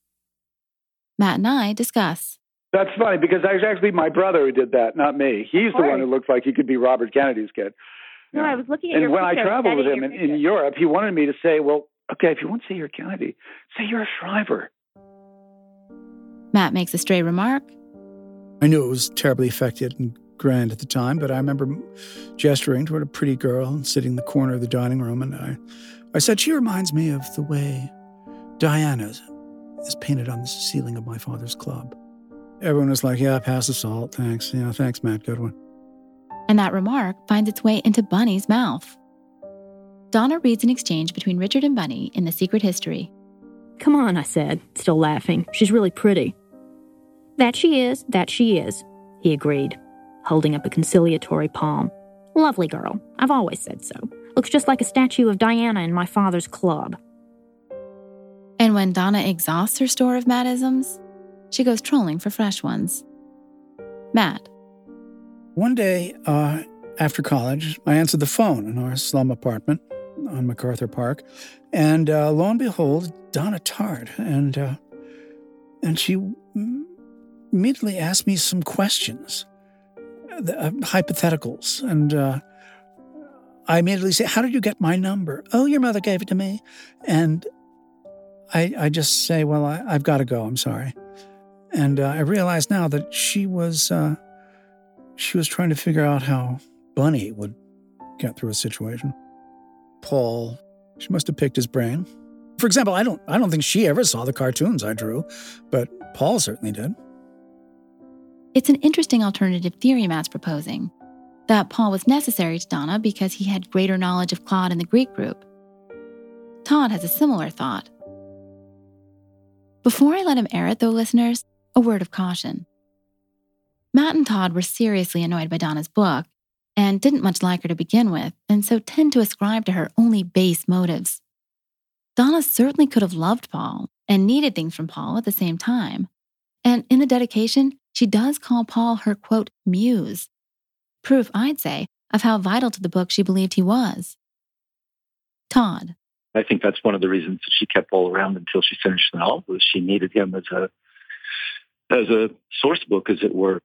Matt and I discuss. That's funny because it's actually my brother who did that, not me. He's the one who looks like he could be Robert Kennedy's kid. No, I was looking at and your when picture, I traveled with him your in, in Europe, he wanted me to say, well, okay, if you want to say you're Kennedy, say you're a Shriver. Matt makes a stray remark. I knew it was terribly affected and grand at the time, but I remember gesturing toward a pretty girl sitting in the corner of the dining room, and I, I said, she reminds me of the way Diana is painted on the ceiling of my father's club. Everyone was like, yeah, pass the salt, thanks. Yeah, thanks, Matt, good one. And that remark finds its way into Bunny's mouth. Donna reads an exchange between Richard and Bunny in The Secret History. Come on, I said, still laughing. She's really pretty. That she is, that she is, he agreed, holding up a conciliatory palm. Lovely girl. I've always said so. Looks just like a statue of Diana in my father's club. And when Donna exhausts her store of Mattisms, she goes trolling for fresh ones. Matt. One day, uh, after college, I answered the phone in our slum apartment on MacArthur Park, and uh, lo and behold, Donna Tartt, and uh, and she immediately asked me some questions, uh, hypotheticals, and uh, I immediately say, "How did you get my number?" "Oh, your mother gave it to me," and I, I just say, "Well, I, I've got to go. I'm sorry," and uh, I realize now that she was uh, she was trying to figure out how Bunny would get through a situation. Paul, she must have picked his brain. For example, I don't I don't think she ever saw the cartoons I drew, but Paul certainly did. It's an interesting alternative theory Matt's proposing, that Paul was necessary to Donna because he had greater knowledge of Claude and the Greek group. Todd has a similar thought. Before I let him air it, though, listeners, a word of caution. Matt and Todd were seriously annoyed by Donna's book, and didn't much like her to begin with, and so tend to ascribe to her only base motives. Donna certainly could have loved Paul and needed things from Paul at the same time. And in the dedication, she does call Paul her, quote, muse. Proof, I'd say, of how vital to the book she believed he was. Todd. I think that's one of the reasons that she kept Paul around until she finished the novel, was she needed him as a, as a source book, as it were.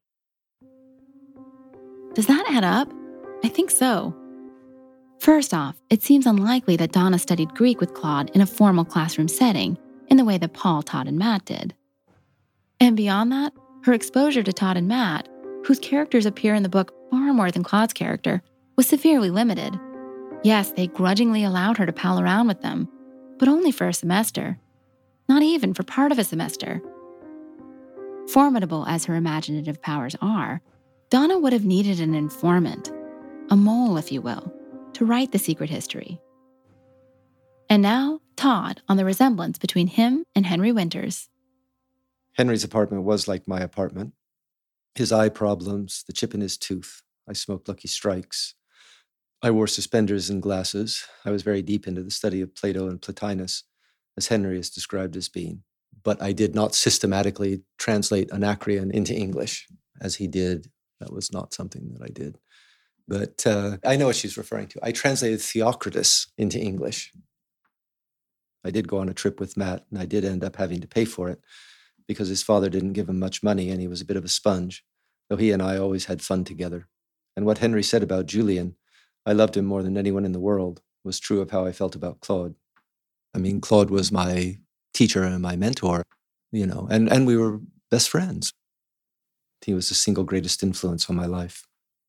Does that add up? I think so. First off, it seems unlikely that Donna studied Greek with Claude in a formal classroom setting, in the way that Paul, Todd, and Matt did. And beyond that, her exposure to Todd and Matt, whose characters appear in the book far more than Claude's character, was severely limited. Yes, they grudgingly allowed her to pal around with them, but only for a semester. Not even for part of a semester. Formidable as her imaginative powers are, Donna would have needed an informant, a mole, if you will, to write The Secret History. And now, Todd on the resemblance between him and Henry Winters. Henry's apartment was like my apartment. His eye problems, the chip in his tooth. I smoked Lucky Strikes. I wore suspenders and glasses. I was very deep into the study of Plato and Plotinus, as Henry is described as being. But I did not systematically translate Anacreon into English, as he did. That was not something that I did. But uh, I know what she's referring to. I translated Theocritus into English. I did go on a trip with Matt, and I did end up having to pay for it because his father didn't give him much money, and he was a bit of a sponge, though he and I always had fun together. And what Henry said about Julian, I loved him more than anyone in the world, was true of how I felt about Claude. I mean, Claude was my teacher and my mentor, you know, and, and we were best friends. He was the single greatest influence on my life.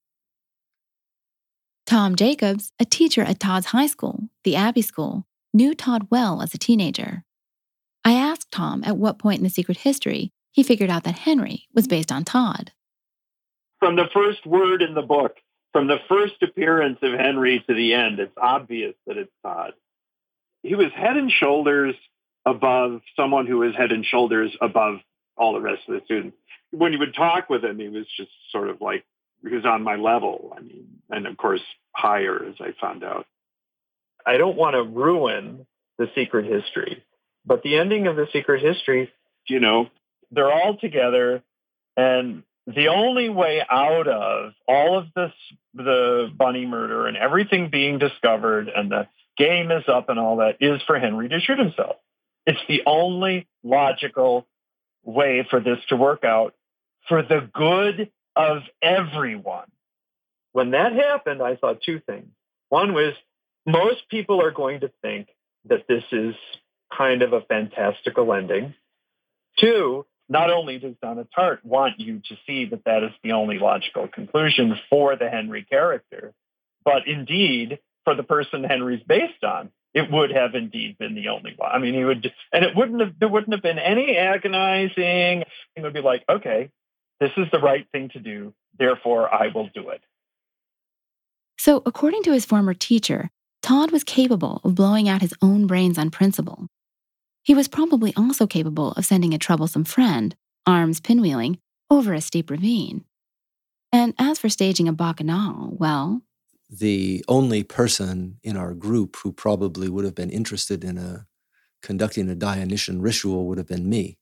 Tom Jacobs, a teacher at Todd's high school, the Abbey School, knew Todd well as a teenager. I asked Tom at what point in The Secret History he figured out that Henry was based on Todd. From the first word in the book, from the first appearance of Henry to the end, it's obvious that it's Todd. He was head and shoulders above someone who was head and shoulders above all the rest of the students. When you would talk with him, he was just sort of like, he was on my level. I mean, and of course, higher, as I found out. I don't want to ruin The Secret History, but the ending of The Secret History, you know, they're all together and the only way out of all of this, the Bunny murder and everything being discovered and the game is up and all that, is for Henry to shoot himself. It's the only logical way for this to work out for the good of everyone. When that happened, I saw two things. One was, most people are going to think that this is kind of a fantastical ending. Two, not only does Donna Tartt want you to see that that is the only logical conclusion for the Henry character, but indeed, for the person Henry's based on, it would have indeed been the only one. I mean, he would, and it wouldn't have, there wouldn't have been any agonizing. It would be like, okay, this is the right thing to do, therefore I will do it. So, according to his former teacher, Todd was capable of blowing out his own brains on principle. He was probably also capable of sending a troublesome friend, arms pinwheeling, over a steep ravine. And as for staging a bacchanal, well... The only person in our group who probably would have been interested in a conducting a Dionysian ritual would have been me.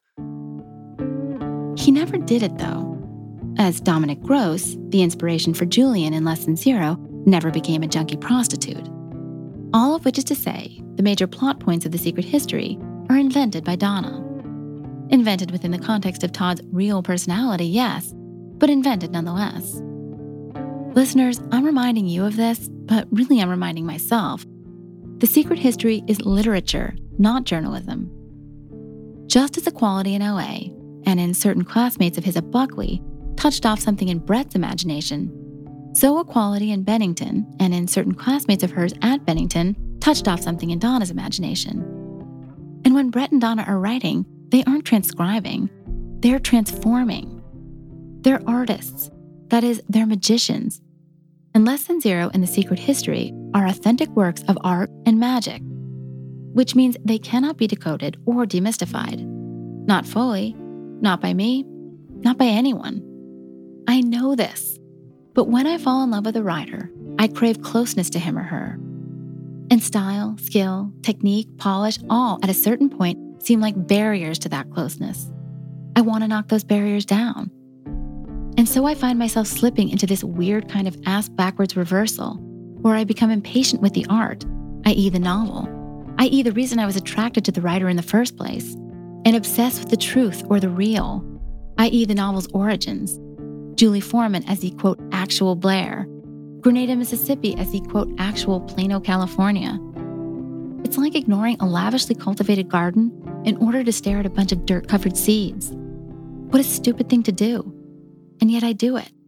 He never did it, though. As Dominic Gross, the inspiration for Julian in Lesson Zero, never became a junkie prostitute. All of which is to say, the major plot points of The Secret History are invented by Donna. Invented within the context of Todd's real personality, yes, but invented nonetheless. Listeners, I'm reminding you of this, but really I'm reminding myself. The Secret History is literature, not journalism. Just as Equality in O A, and in certain classmates of his at Buckley, touched off something in Brett's imagination, so Equality in Bennington, and in certain classmates of hers at Bennington, touched off something in Donna's imagination. And when Brett and Donna are writing, they aren't transcribing, they're transforming. They're artists, that is, they're magicians. And Lesson Zero and The Secret History are authentic works of art and magic, which means they cannot be decoded or demystified. Not fully, not by me, not by anyone. I know this, but when I fall in love with a writer, I crave closeness to him or her. And style, skill, technique, polish, all at a certain point seem like barriers to that closeness. I want to knock those barriers down. And so I find myself slipping into this weird kind of ass-backwards reversal, where I become impatient with the art, that is the novel, that is the reason I was attracted to the writer in the first place, and obsessed with the truth or the real, that is the novel's origins. Julie Foreman as the, quote, actual Blair, Grenada, Mississippi as the, quote, actual Plano, California. It's like ignoring a lavishly cultivated garden in order to stare at a bunch of dirt-covered seeds. What a stupid thing to do. And yet I do it.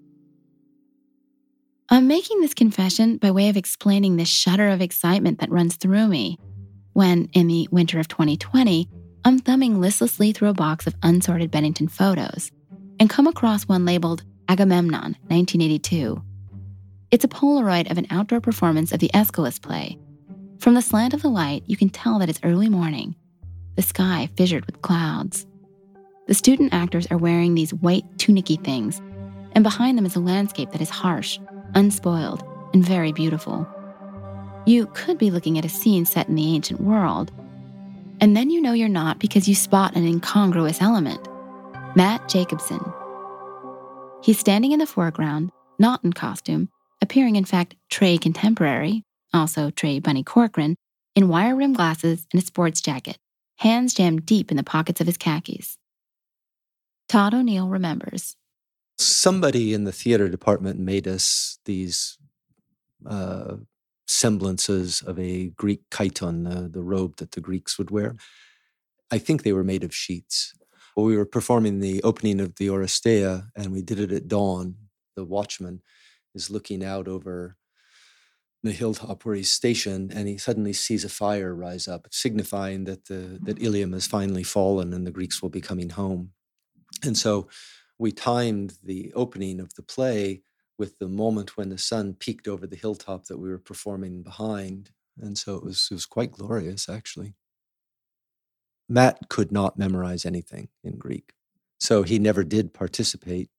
I'm making this confession by way of explaining the shudder of excitement that runs through me when, in the winter of twenty twenty, I'm thumbing listlessly through a box of unsorted Bennington photos and come across one labeled Agamemnon, nineteen eighty-two. It's a Polaroid of an outdoor performance of the Aeschylus play. From the slant of the light, you can tell that it's early morning, the sky fissured with clouds. The student actors are wearing these white tunicky things, and behind them is a landscape that is harsh, unspoiled, and very beautiful. You could be looking at a scene set in the ancient world, and then you know you're not because you spot an incongruous element. Matt Jacobson. He's standing in the foreground, not in costume, appearing in fact très contemporary, also très Bunny Corcoran, in wire-rimmed glasses and a sports jacket, hands jammed deep in the pockets of his khakis. Todd O'Neill remembers. Somebody in the theater department made us these uh, semblances of a Greek chiton, uh, the robe that the Greeks would wear. I think they were made of sheets. Well, we were performing the opening of the Oresteia, and we did it at dawn. The watchman is looking out over the hilltop where he's stationed, and he suddenly sees a fire rise up, signifying that the that Ilium has finally fallen and the Greeks will be coming home. And so we timed the opening of the play with the moment when the sun peeked over the hilltop that we were performing behind. And so it was, it was quite glorious, actually. Matt could not memorize anything in Greek, so he never did participate.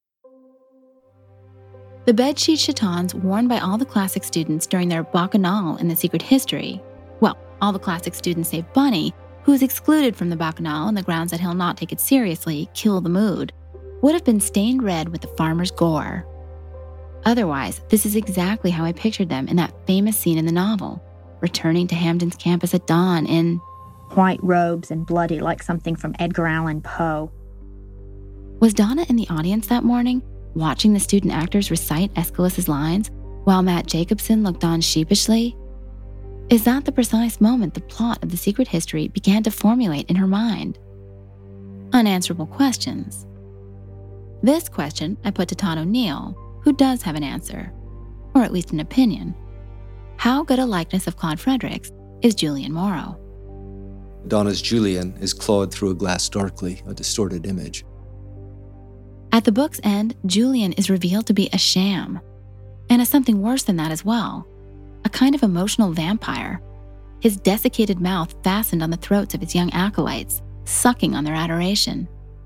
The bedsheet chitons worn by all the classic students during their bacchanal in The Secret History, well, all the classic students save Bunny, who is excluded from the bacchanal on the grounds that he'll not take it seriously, kill the mood, would have been stained red with the farmer's gore. Otherwise, this is exactly how I pictured them in that famous scene in the novel, returning to Hampden's campus at dawn in white robes and bloody like something from Edgar Allan Poe. Was Donna in the audience that morning, watching the student actors recite Aeschylus's lines, while Matt Jacobson looked on sheepishly? Is that the precise moment the plot of The Secret History began to formulate in her mind? Unanswerable questions. This question I put to Todd O'Neill, who does have an answer, or at least an opinion. How good a likeness of Claude Fredericks is Julian Morrow? Donna's Julian is Claude through a glass darkly, a distorted image. At the book's end, Julian is revealed to be a sham, and as something worse than that as well, a kind of emotional vampire, his desiccated mouth fastened on the throats of his young acolytes, sucking on their adoration.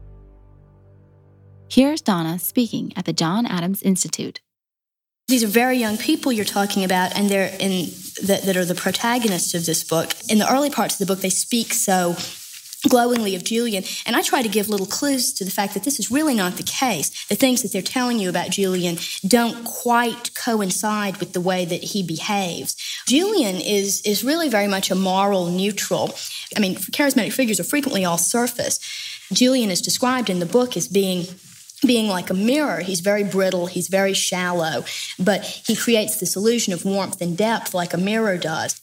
Here's Donna speaking at the John Adams Institute. These are very young people you're talking about, and they're in that, that are the protagonists of this book. In the early parts of the book, they speak so glowingly of Julian, and I try to give little clues to the fact that this is really not the case. The things that they're telling you about Julian don't quite coincide with the way that he behaves. Julian is is really very much a moral neutral. I mean, charismatic figures are frequently all surface. Julian is described in the book as being being like a mirror. He's very brittle, he's very shallow, but he creates this illusion of warmth and depth like a mirror does.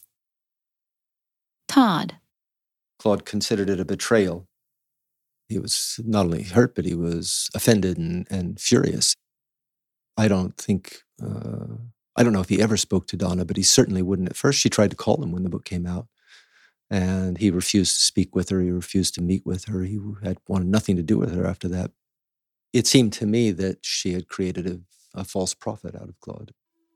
Todd. Claude considered it a betrayal. He was not only hurt, but he was offended and, and furious. I don't think, uh, I don't know if he ever spoke to Donna, but he certainly wouldn't at first. She tried to call him when the book came out, and he refused to speak with her. He refused to meet with her. He had wanted nothing to do with her after that. It seemed to me that she had created a, a false prophet out of Claude.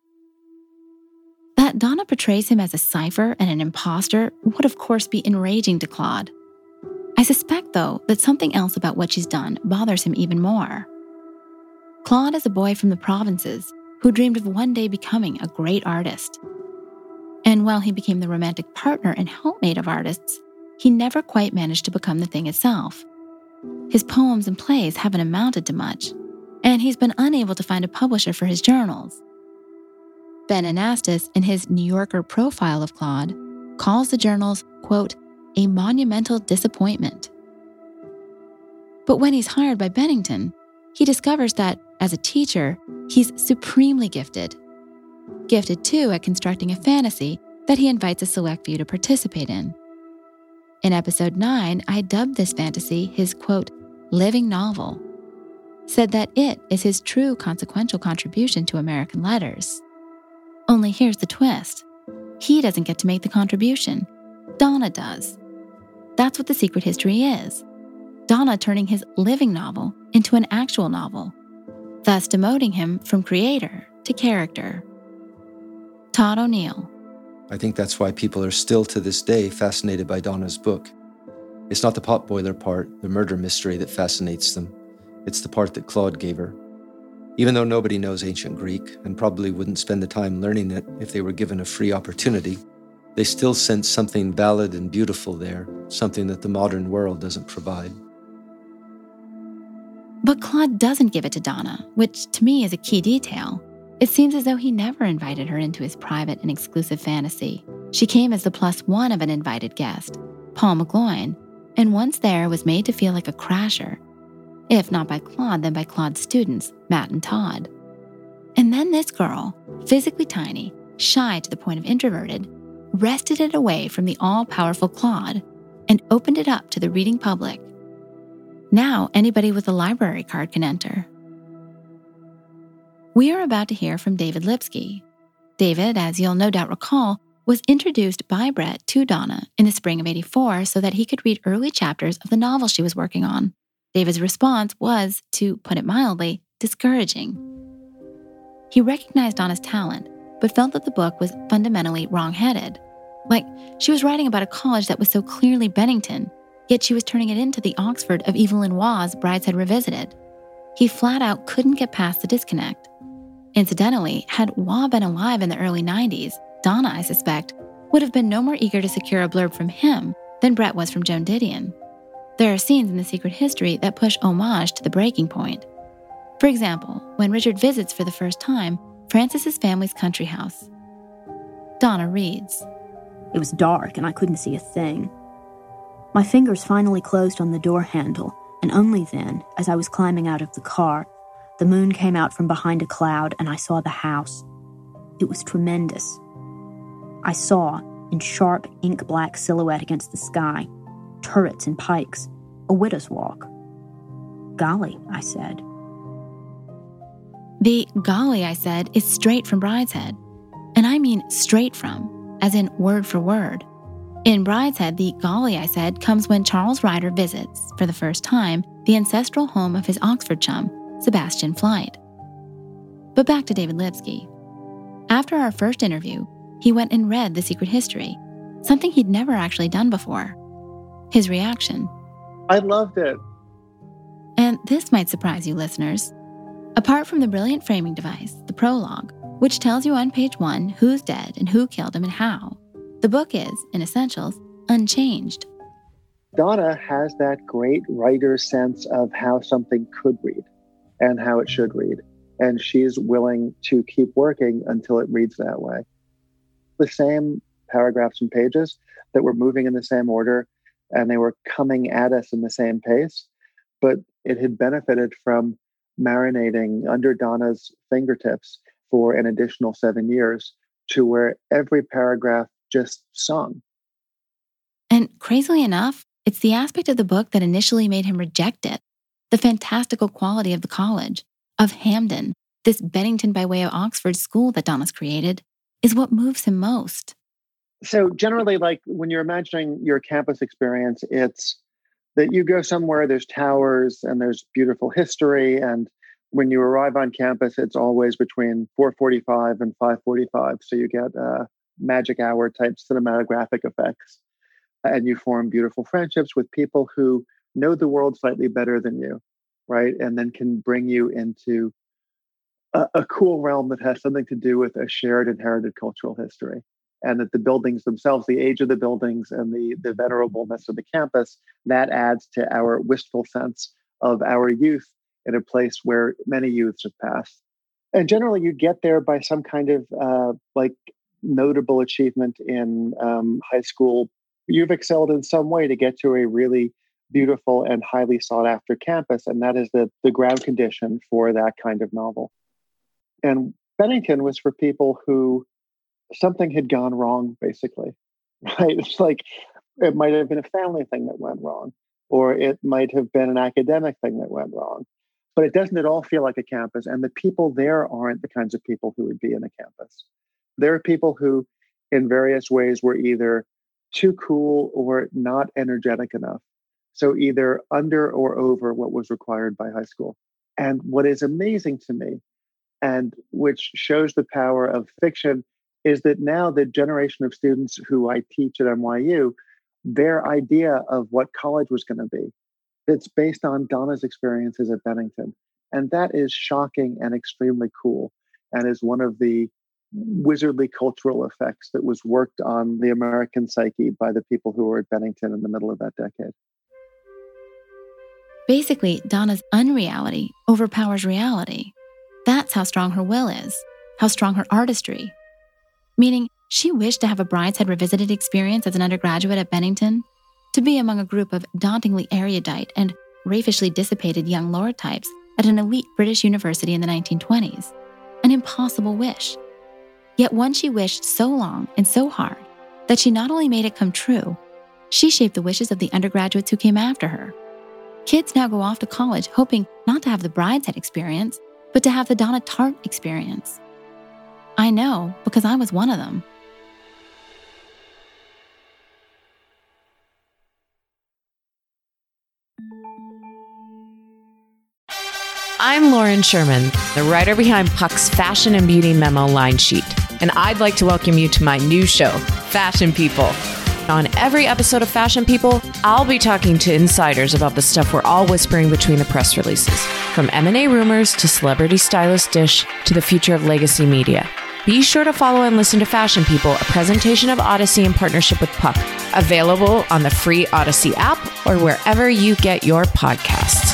That Donna portrays him as a cipher and an imposter would of course be enraging to Claude. I suspect, though, that something else about what she's done bothers him even more. Claude is a boy from the provinces who dreamed of one day becoming a great artist. And while he became the romantic partner and helpmate of artists, he never quite managed to become the thing itself. His poems and plays haven't amounted to much, and he's been unable to find a publisher for his journals. Ben Anastas, in his New Yorker profile of Claude, calls the journals, quote, a monumental disappointment. But when he's hired by Bennington, he discovers that, as a teacher, he's supremely gifted. Gifted, too, at constructing a fantasy that he invites a select few to participate in. In episode nine, I dubbed this fantasy his, quote, living novel, said that it is his true consequential contribution to American letters. Only here's the twist. He doesn't get to make the contribution. Donna does. That's what The Secret History is. Donna turning his living novel into an actual novel, thus demoting him from creator to character. Todd O'Neill. I think that's why people are still to this day fascinated by Donna's book. It's not the potboiler part, the murder mystery, that fascinates them. It's the part that Claude gave her. Even though nobody knows ancient Greek and probably wouldn't spend the time learning it if they were given a free opportunity, they still sense something valid and beautiful there, something that the modern world doesn't provide. But Claude doesn't give it to Donna, which to me is a key detail. It seems as though he never invited her into his private and exclusive fantasy. She came as the plus one of an invited guest, Paul McGloin, and once there was made to feel like a crasher. If not by Claude, then by Claude's students, Matt and Todd. And then this girl, physically tiny, shy to the point of introverted, wrested it away from the all-powerful Claude and opened it up to the reading public. Now anybody with a library card can enter. We are about to hear from David Lipsky. David, as you'll no doubt recall, was introduced by Brett to Donna in the spring of eighty-four so that he could read early chapters of the novel she was working on. David's response was, to put it mildly, discouraging. He recognized Donna's talent, but felt that the book was fundamentally wrong-headed. Like, she was writing about a college that was so clearly Bennington, yet she was turning it into the Oxford of Evelyn Waugh's Brideshead Revisited. He flat out couldn't get past the disconnect. Incidentally, had Waugh been alive in the early nineties, Donna, I suspect, would have been no more eager to secure a blurb from him than Brett was from Joan Didion. There are scenes in The Secret History that push homage to the breaking point. For example, when Richard visits for the first time Francis's family's country house. Donna reads, It was dark and I couldn't see a thing. My fingers finally closed on the door handle, and only then, as I was climbing out of the car, the moon came out from behind a cloud and I saw the house. It was tremendous. I saw, in sharp ink-black silhouette against the sky, turrets and pikes, a widow's walk. Golly, I said. The golly, I said, is straight from Brideshead. And I mean straight from, as in word for word. In Brideshead, the golly, I said, comes when Charles Ryder visits, for the first time, the ancestral home of his Oxford chum, Sebastian Flyte. But back to David Lipsky. After our first interview, he went and read The Secret History, something he'd never actually done before. His reaction. I loved it. And this might surprise you, listeners. Apart from the brilliant framing device, the prologue, which tells you on page one who's dead and who killed him and how, the book is, in essentials, unchanged. Donna has that great writer sense of how something could read and how it should read. And she's willing to keep working until it reads that way. The same paragraphs and pages that were moving in the same order and they were coming at us in the same pace, but it had benefited from marinating under Donna's fingertips for an additional seven years to where every paragraph just sung. And crazily enough, it's the aspect of the book that initially made him reject it. The fantastical quality of the college, of Hampden, this Bennington by way of Oxford school that Donna's created, is what moves him most. So generally, like when you're imagining your campus experience, it's that you go somewhere, there's towers and there's beautiful history. And when you arrive on campus, it's always between four forty-five and five forty-five. So you get uh, magic hour type cinematographic effects. And you form beautiful friendships with people who know the world slightly better than you, right? And then can bring you into a, a cool realm that has something to do with a shared inherited cultural history. And that the buildings themselves, the age of the buildings and the, the venerableness of the campus, that adds to our wistful sense of our youth in a place where many youths have passed. And generally you get there by some kind of uh, like notable achievement in um, high school. You've excelled in some way to get to a really beautiful and highly sought after campus. And that is the, the ground condition for that kind of novel. And Bennington was for people who something had gone wrong, basically, right? It's like, it might have been a family thing that went wrong, or it might have been an academic thing that went wrong. But it doesn't at all feel like a campus. And the people there aren't the kinds of people who would be in a campus. There are people who, in various ways, were either too cool or not energetic enough. So either under or over what was required by high school. And what is amazing to me, and which shows the power of fiction, is that now the generation of students who I teach at N Y U, their idea of what college was going to be, it's based on Donna's experiences at Bennington. And that is shocking and extremely cool, and is one of the wizardly cultural effects that was worked on the American psyche by the people who were at Bennington in the middle of that decade. Basically, Donna's unreality overpowers reality. That's how strong her will is, how strong her artistry. Meaning, she wished to have a Brideshead Revisited experience as an undergraduate at Bennington, to be among a group of dauntingly erudite and raffishly dissipated young lord types at an elite British university in the nineteen twenties. An impossible wish. Yet one she wished so long and so hard that she not only made it come true, she shaped the wishes of the undergraduates who came after her. Kids now go off to college hoping not to have the Brideshead experience, but to have the Donna Tartt experience. I know, because I was one of them. I'm Lauren Sherman, the writer behind Puck's Fashion and Beauty Memo line sheet, and I'd like to welcome you to my new show, Fashion People. On every episode of Fashion People, I'll be talking to insiders about the stuff we're all whispering between the press releases, from M and A rumors to celebrity stylist dish to the future of legacy media. Be sure to follow and listen to Fashion People, a presentation of Odyssey in partnership with Puck, available on the free Odyssey app or wherever you get your podcasts.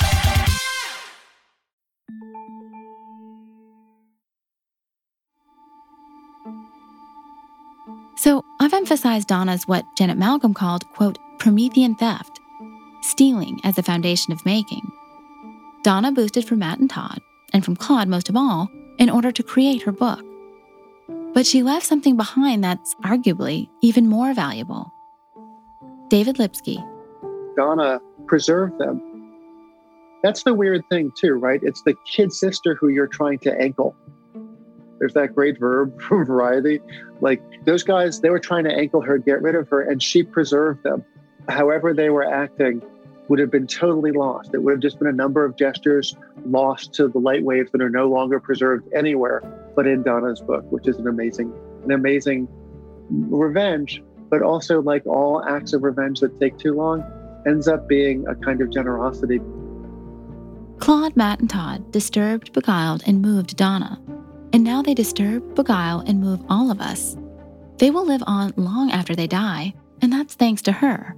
So I've emphasized Donna's what Janet Malcolm called, quote, Promethean theft, stealing as the foundation of making. Donna boosted from Matt and Todd, and from Claude most of all, in order to create her book. But she left something behind that's arguably even more valuable. David Lipsky. Donna preserved them. That's the weird thing too, right? It's the kid sister who you're trying to ankle. There's that great verb from Variety. Like those guys, they were trying to ankle her, get rid of her, and she preserved them. However they were acting would have been totally lost. It would have just been a number of gestures lost to the light waves that are no longer preserved anywhere but in Donna's book, which is an amazing, an amazing revenge, but also like all acts of revenge that take too long, ends up being a kind of generosity. Claude, Matt, and Todd disturbed, beguiled, and moved Donna. And now they disturb, beguile, and move all of us. They will live on long after they die, and that's thanks to her.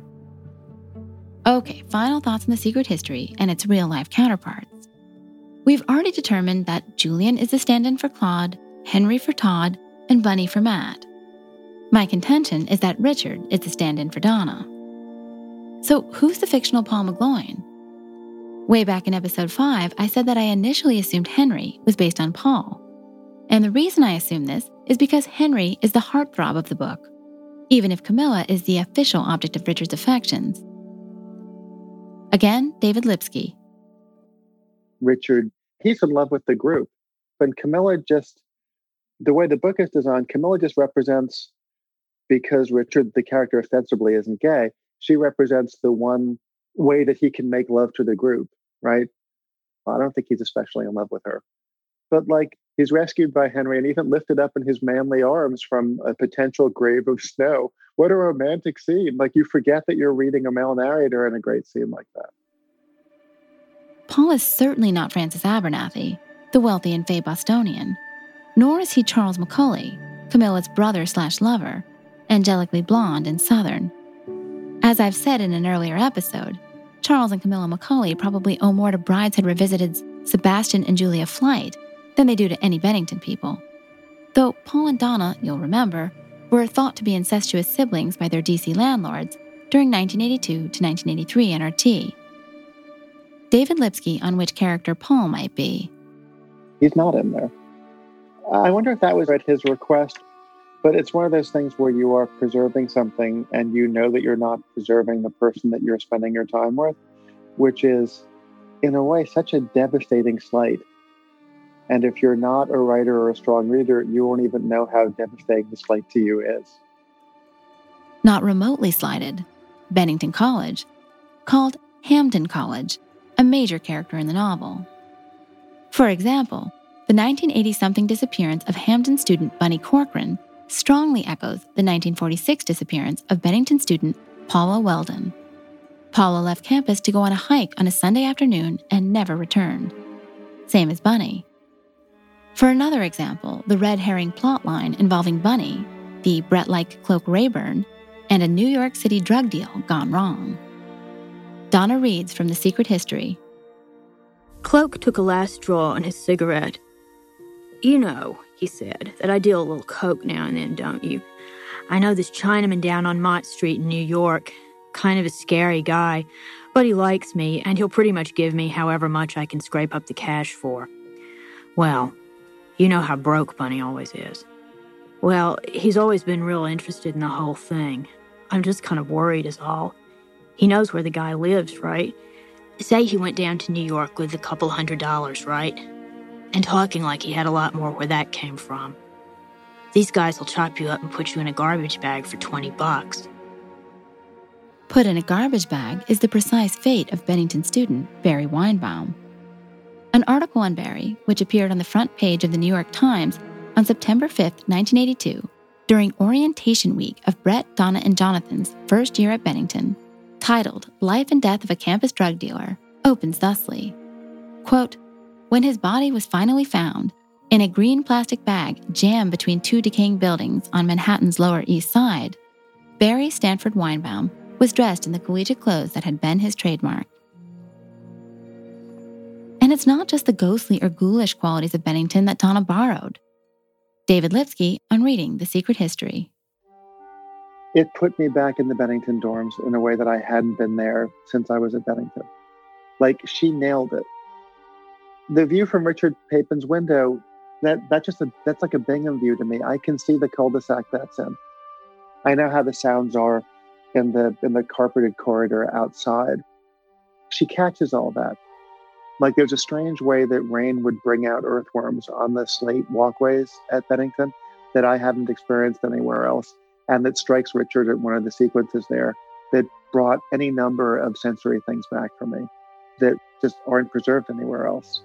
Okay, final thoughts on The Secret History and its real-life counterparts. We've already determined that Julian is the stand-in for Claude, Henry for Todd, and Bunny for Matt. My contention is that Richard is the stand-in for Donna. So who's the fictional Paul McGloin? Way back in episode five, I said that I initially assumed Henry was based on Paul. And the reason I assume this is because Henry is the heartthrob of the book, even if Camilla is the official object of Richard's affections. Again, David Lipsky. Richard, he's in love with the group. But Camilla just, the way the book is designed, Camilla just represents, because Richard, the character ostensibly isn't gay, she represents the one way that he can make love to the group, right? I don't think he's especially in love with her. But like, he's rescued by Henry and even lifted up in his manly arms from a potential grave of snow. What a romantic scene. Like, you forget that you're reading a male narrator in a great scene like that. Paul is certainly not Francis Abernathy, the wealthy and fey Bostonian, nor is he Charles Macaulay, Camilla's brother slash lover, angelically blonde and southern. As I've said in an earlier episode, Charles and Camilla Macaulay probably owe more to Brideshead Revisited's Sebastian and Julia Flight than they do to any Bennington people. Though Paul and Donna, you'll remember, were thought to be incestuous siblings by their D C landlords during nineteen eighty-two to nineteen eighty-three N R T. David Lipsky on which character Paul might be. He's not in there. I wonder if that was at his request, but it's one of those things where you are preserving something and you know that you're not preserving the person that you're spending your time with, which is, in a way, such a devastating slight. And if you're not a writer or a strong reader, you won't even know how devastating the slight to you is. Not remotely slighted, Bennington College, called Hampden College, a major character in the novel. For example, the nineteen eighty-something disappearance of Hampden student Bunny Corcoran strongly echoes the nineteen forty-six disappearance of Bennington student Paula Weldon. Paula left campus to go on a hike on a Sunday afternoon and never returned. Same as Bunny. For another example, the red herring plotline involving Bunny, the Brett-like Cloak Rayburn, and a New York City drug deal gone wrong. Donna reads from The Secret History. Cloak took a last draw on his cigarette. You know, he said, that I deal a little coke now and then, don't you? I know this Chinaman down on Mott Street in New York. Kind of a scary guy, but he likes me, and he'll pretty much give me however much I can scrape up the cash for. Well, you know how broke Bunny always is. Well, he's always been real interested in the whole thing. I'm just kind of worried is all. He knows where the guy lives, right? Say he went down to New York with a couple hundred dollars, right? And talking like he had a lot more where that came from. These guys will chop you up and put you in a garbage bag for twenty bucks. Put in a garbage bag is the precise fate of Bennington student Barry Weinbaum. An article on Barry, which appeared on the front page of the New York Times on September fifth, nineteen eighty-two, during orientation week of Brett, Donna, and Jonathan's first year at Bennington, titled Life and Death of a Campus Drug Dealer, opens thusly. Quote, when his body was finally found, In a green plastic bag jammed between two decaying buildings on Manhattan's Lower East Side, Barry Stanford Weinbaum was dressed in the collegiate clothes that had been his trademark. And it's not just the ghostly or ghoulish qualities of Bennington that Donna borrowed. David Lipsky on reading The Secret History. It put me back in the Bennington dorms in a way that I hadn't been there since I was at Bennington. Like, she nailed it. The view from Richard Papin's window, that that just a, that's like a Bingham view to me. I can see the cul-de-sac that's in. I know how the sounds are in the in the carpeted corridor outside. She catches all that. Like, there's a strange way that rain would bring out earthworms on the slate walkways at Bennington that I haven't experienced anywhere else, and that strikes Richard at one of the sequences there that brought any number of sensory things back for me that just aren't preserved anywhere else.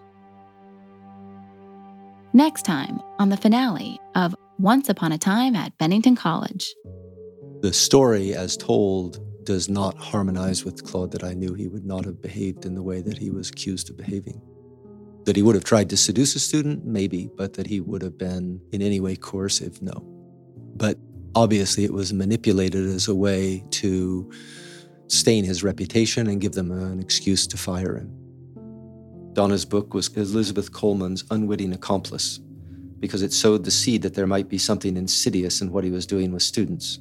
Next time on the finale of Once Upon a Time at Bennington College. The story, as told, does not harmonize with Claude, that I knew he would not have behaved in the way that he was accused of behaving. That he would have tried to seduce a student, maybe, but that he would have been in any way coercive, no. But obviously it was manipulated as a way to stain his reputation and give them an excuse to fire him. Donna's book was Elizabeth Coleman's unwitting accomplice, because it sowed the seed that there might be something insidious in what he was doing with students.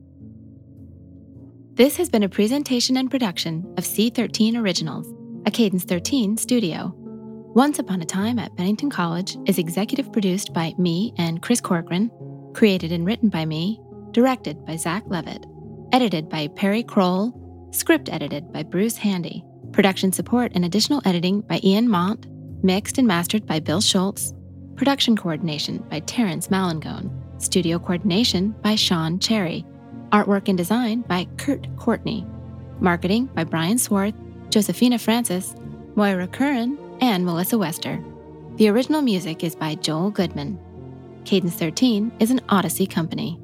This has been a presentation and production of C thirteen Originals, a Cadence thirteen studio. Once Upon a Time at Bennington College is executive produced by me and Chris Corcoran, created and written by me, directed by Zach Levitt, edited by Perry Kroll, script edited by Bruce Handy, production support and additional editing by Ian Mont, mixed and mastered by Bill Schultz, production coordination by Terrence Malangone, studio coordination by Sean Cherry, artwork and design by Kurt Courtney, marketing by Brian Swarth, Josephina Francis, Moira Curran, and Melissa Wester. The original music is by Joel Goodman. Cadence thirteen is an Odyssey company.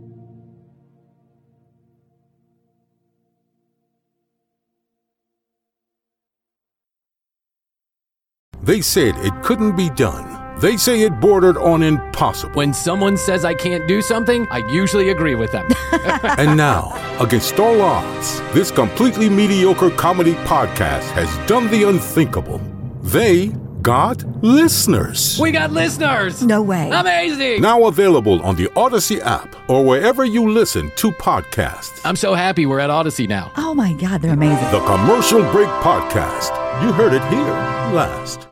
They said it couldn't be done. They say it bordered on impossible. When someone says I can't do something, I usually agree with them. And now, against all odds, this completely mediocre comedy podcast has done the unthinkable. They got listeners. We got listeners! No way. Amazing! Now available on the Odyssey app or wherever you listen to podcasts. I'm so happy we're at Odyssey now. Oh my God, they're amazing. The Commercial Break Podcast. You heard it here last.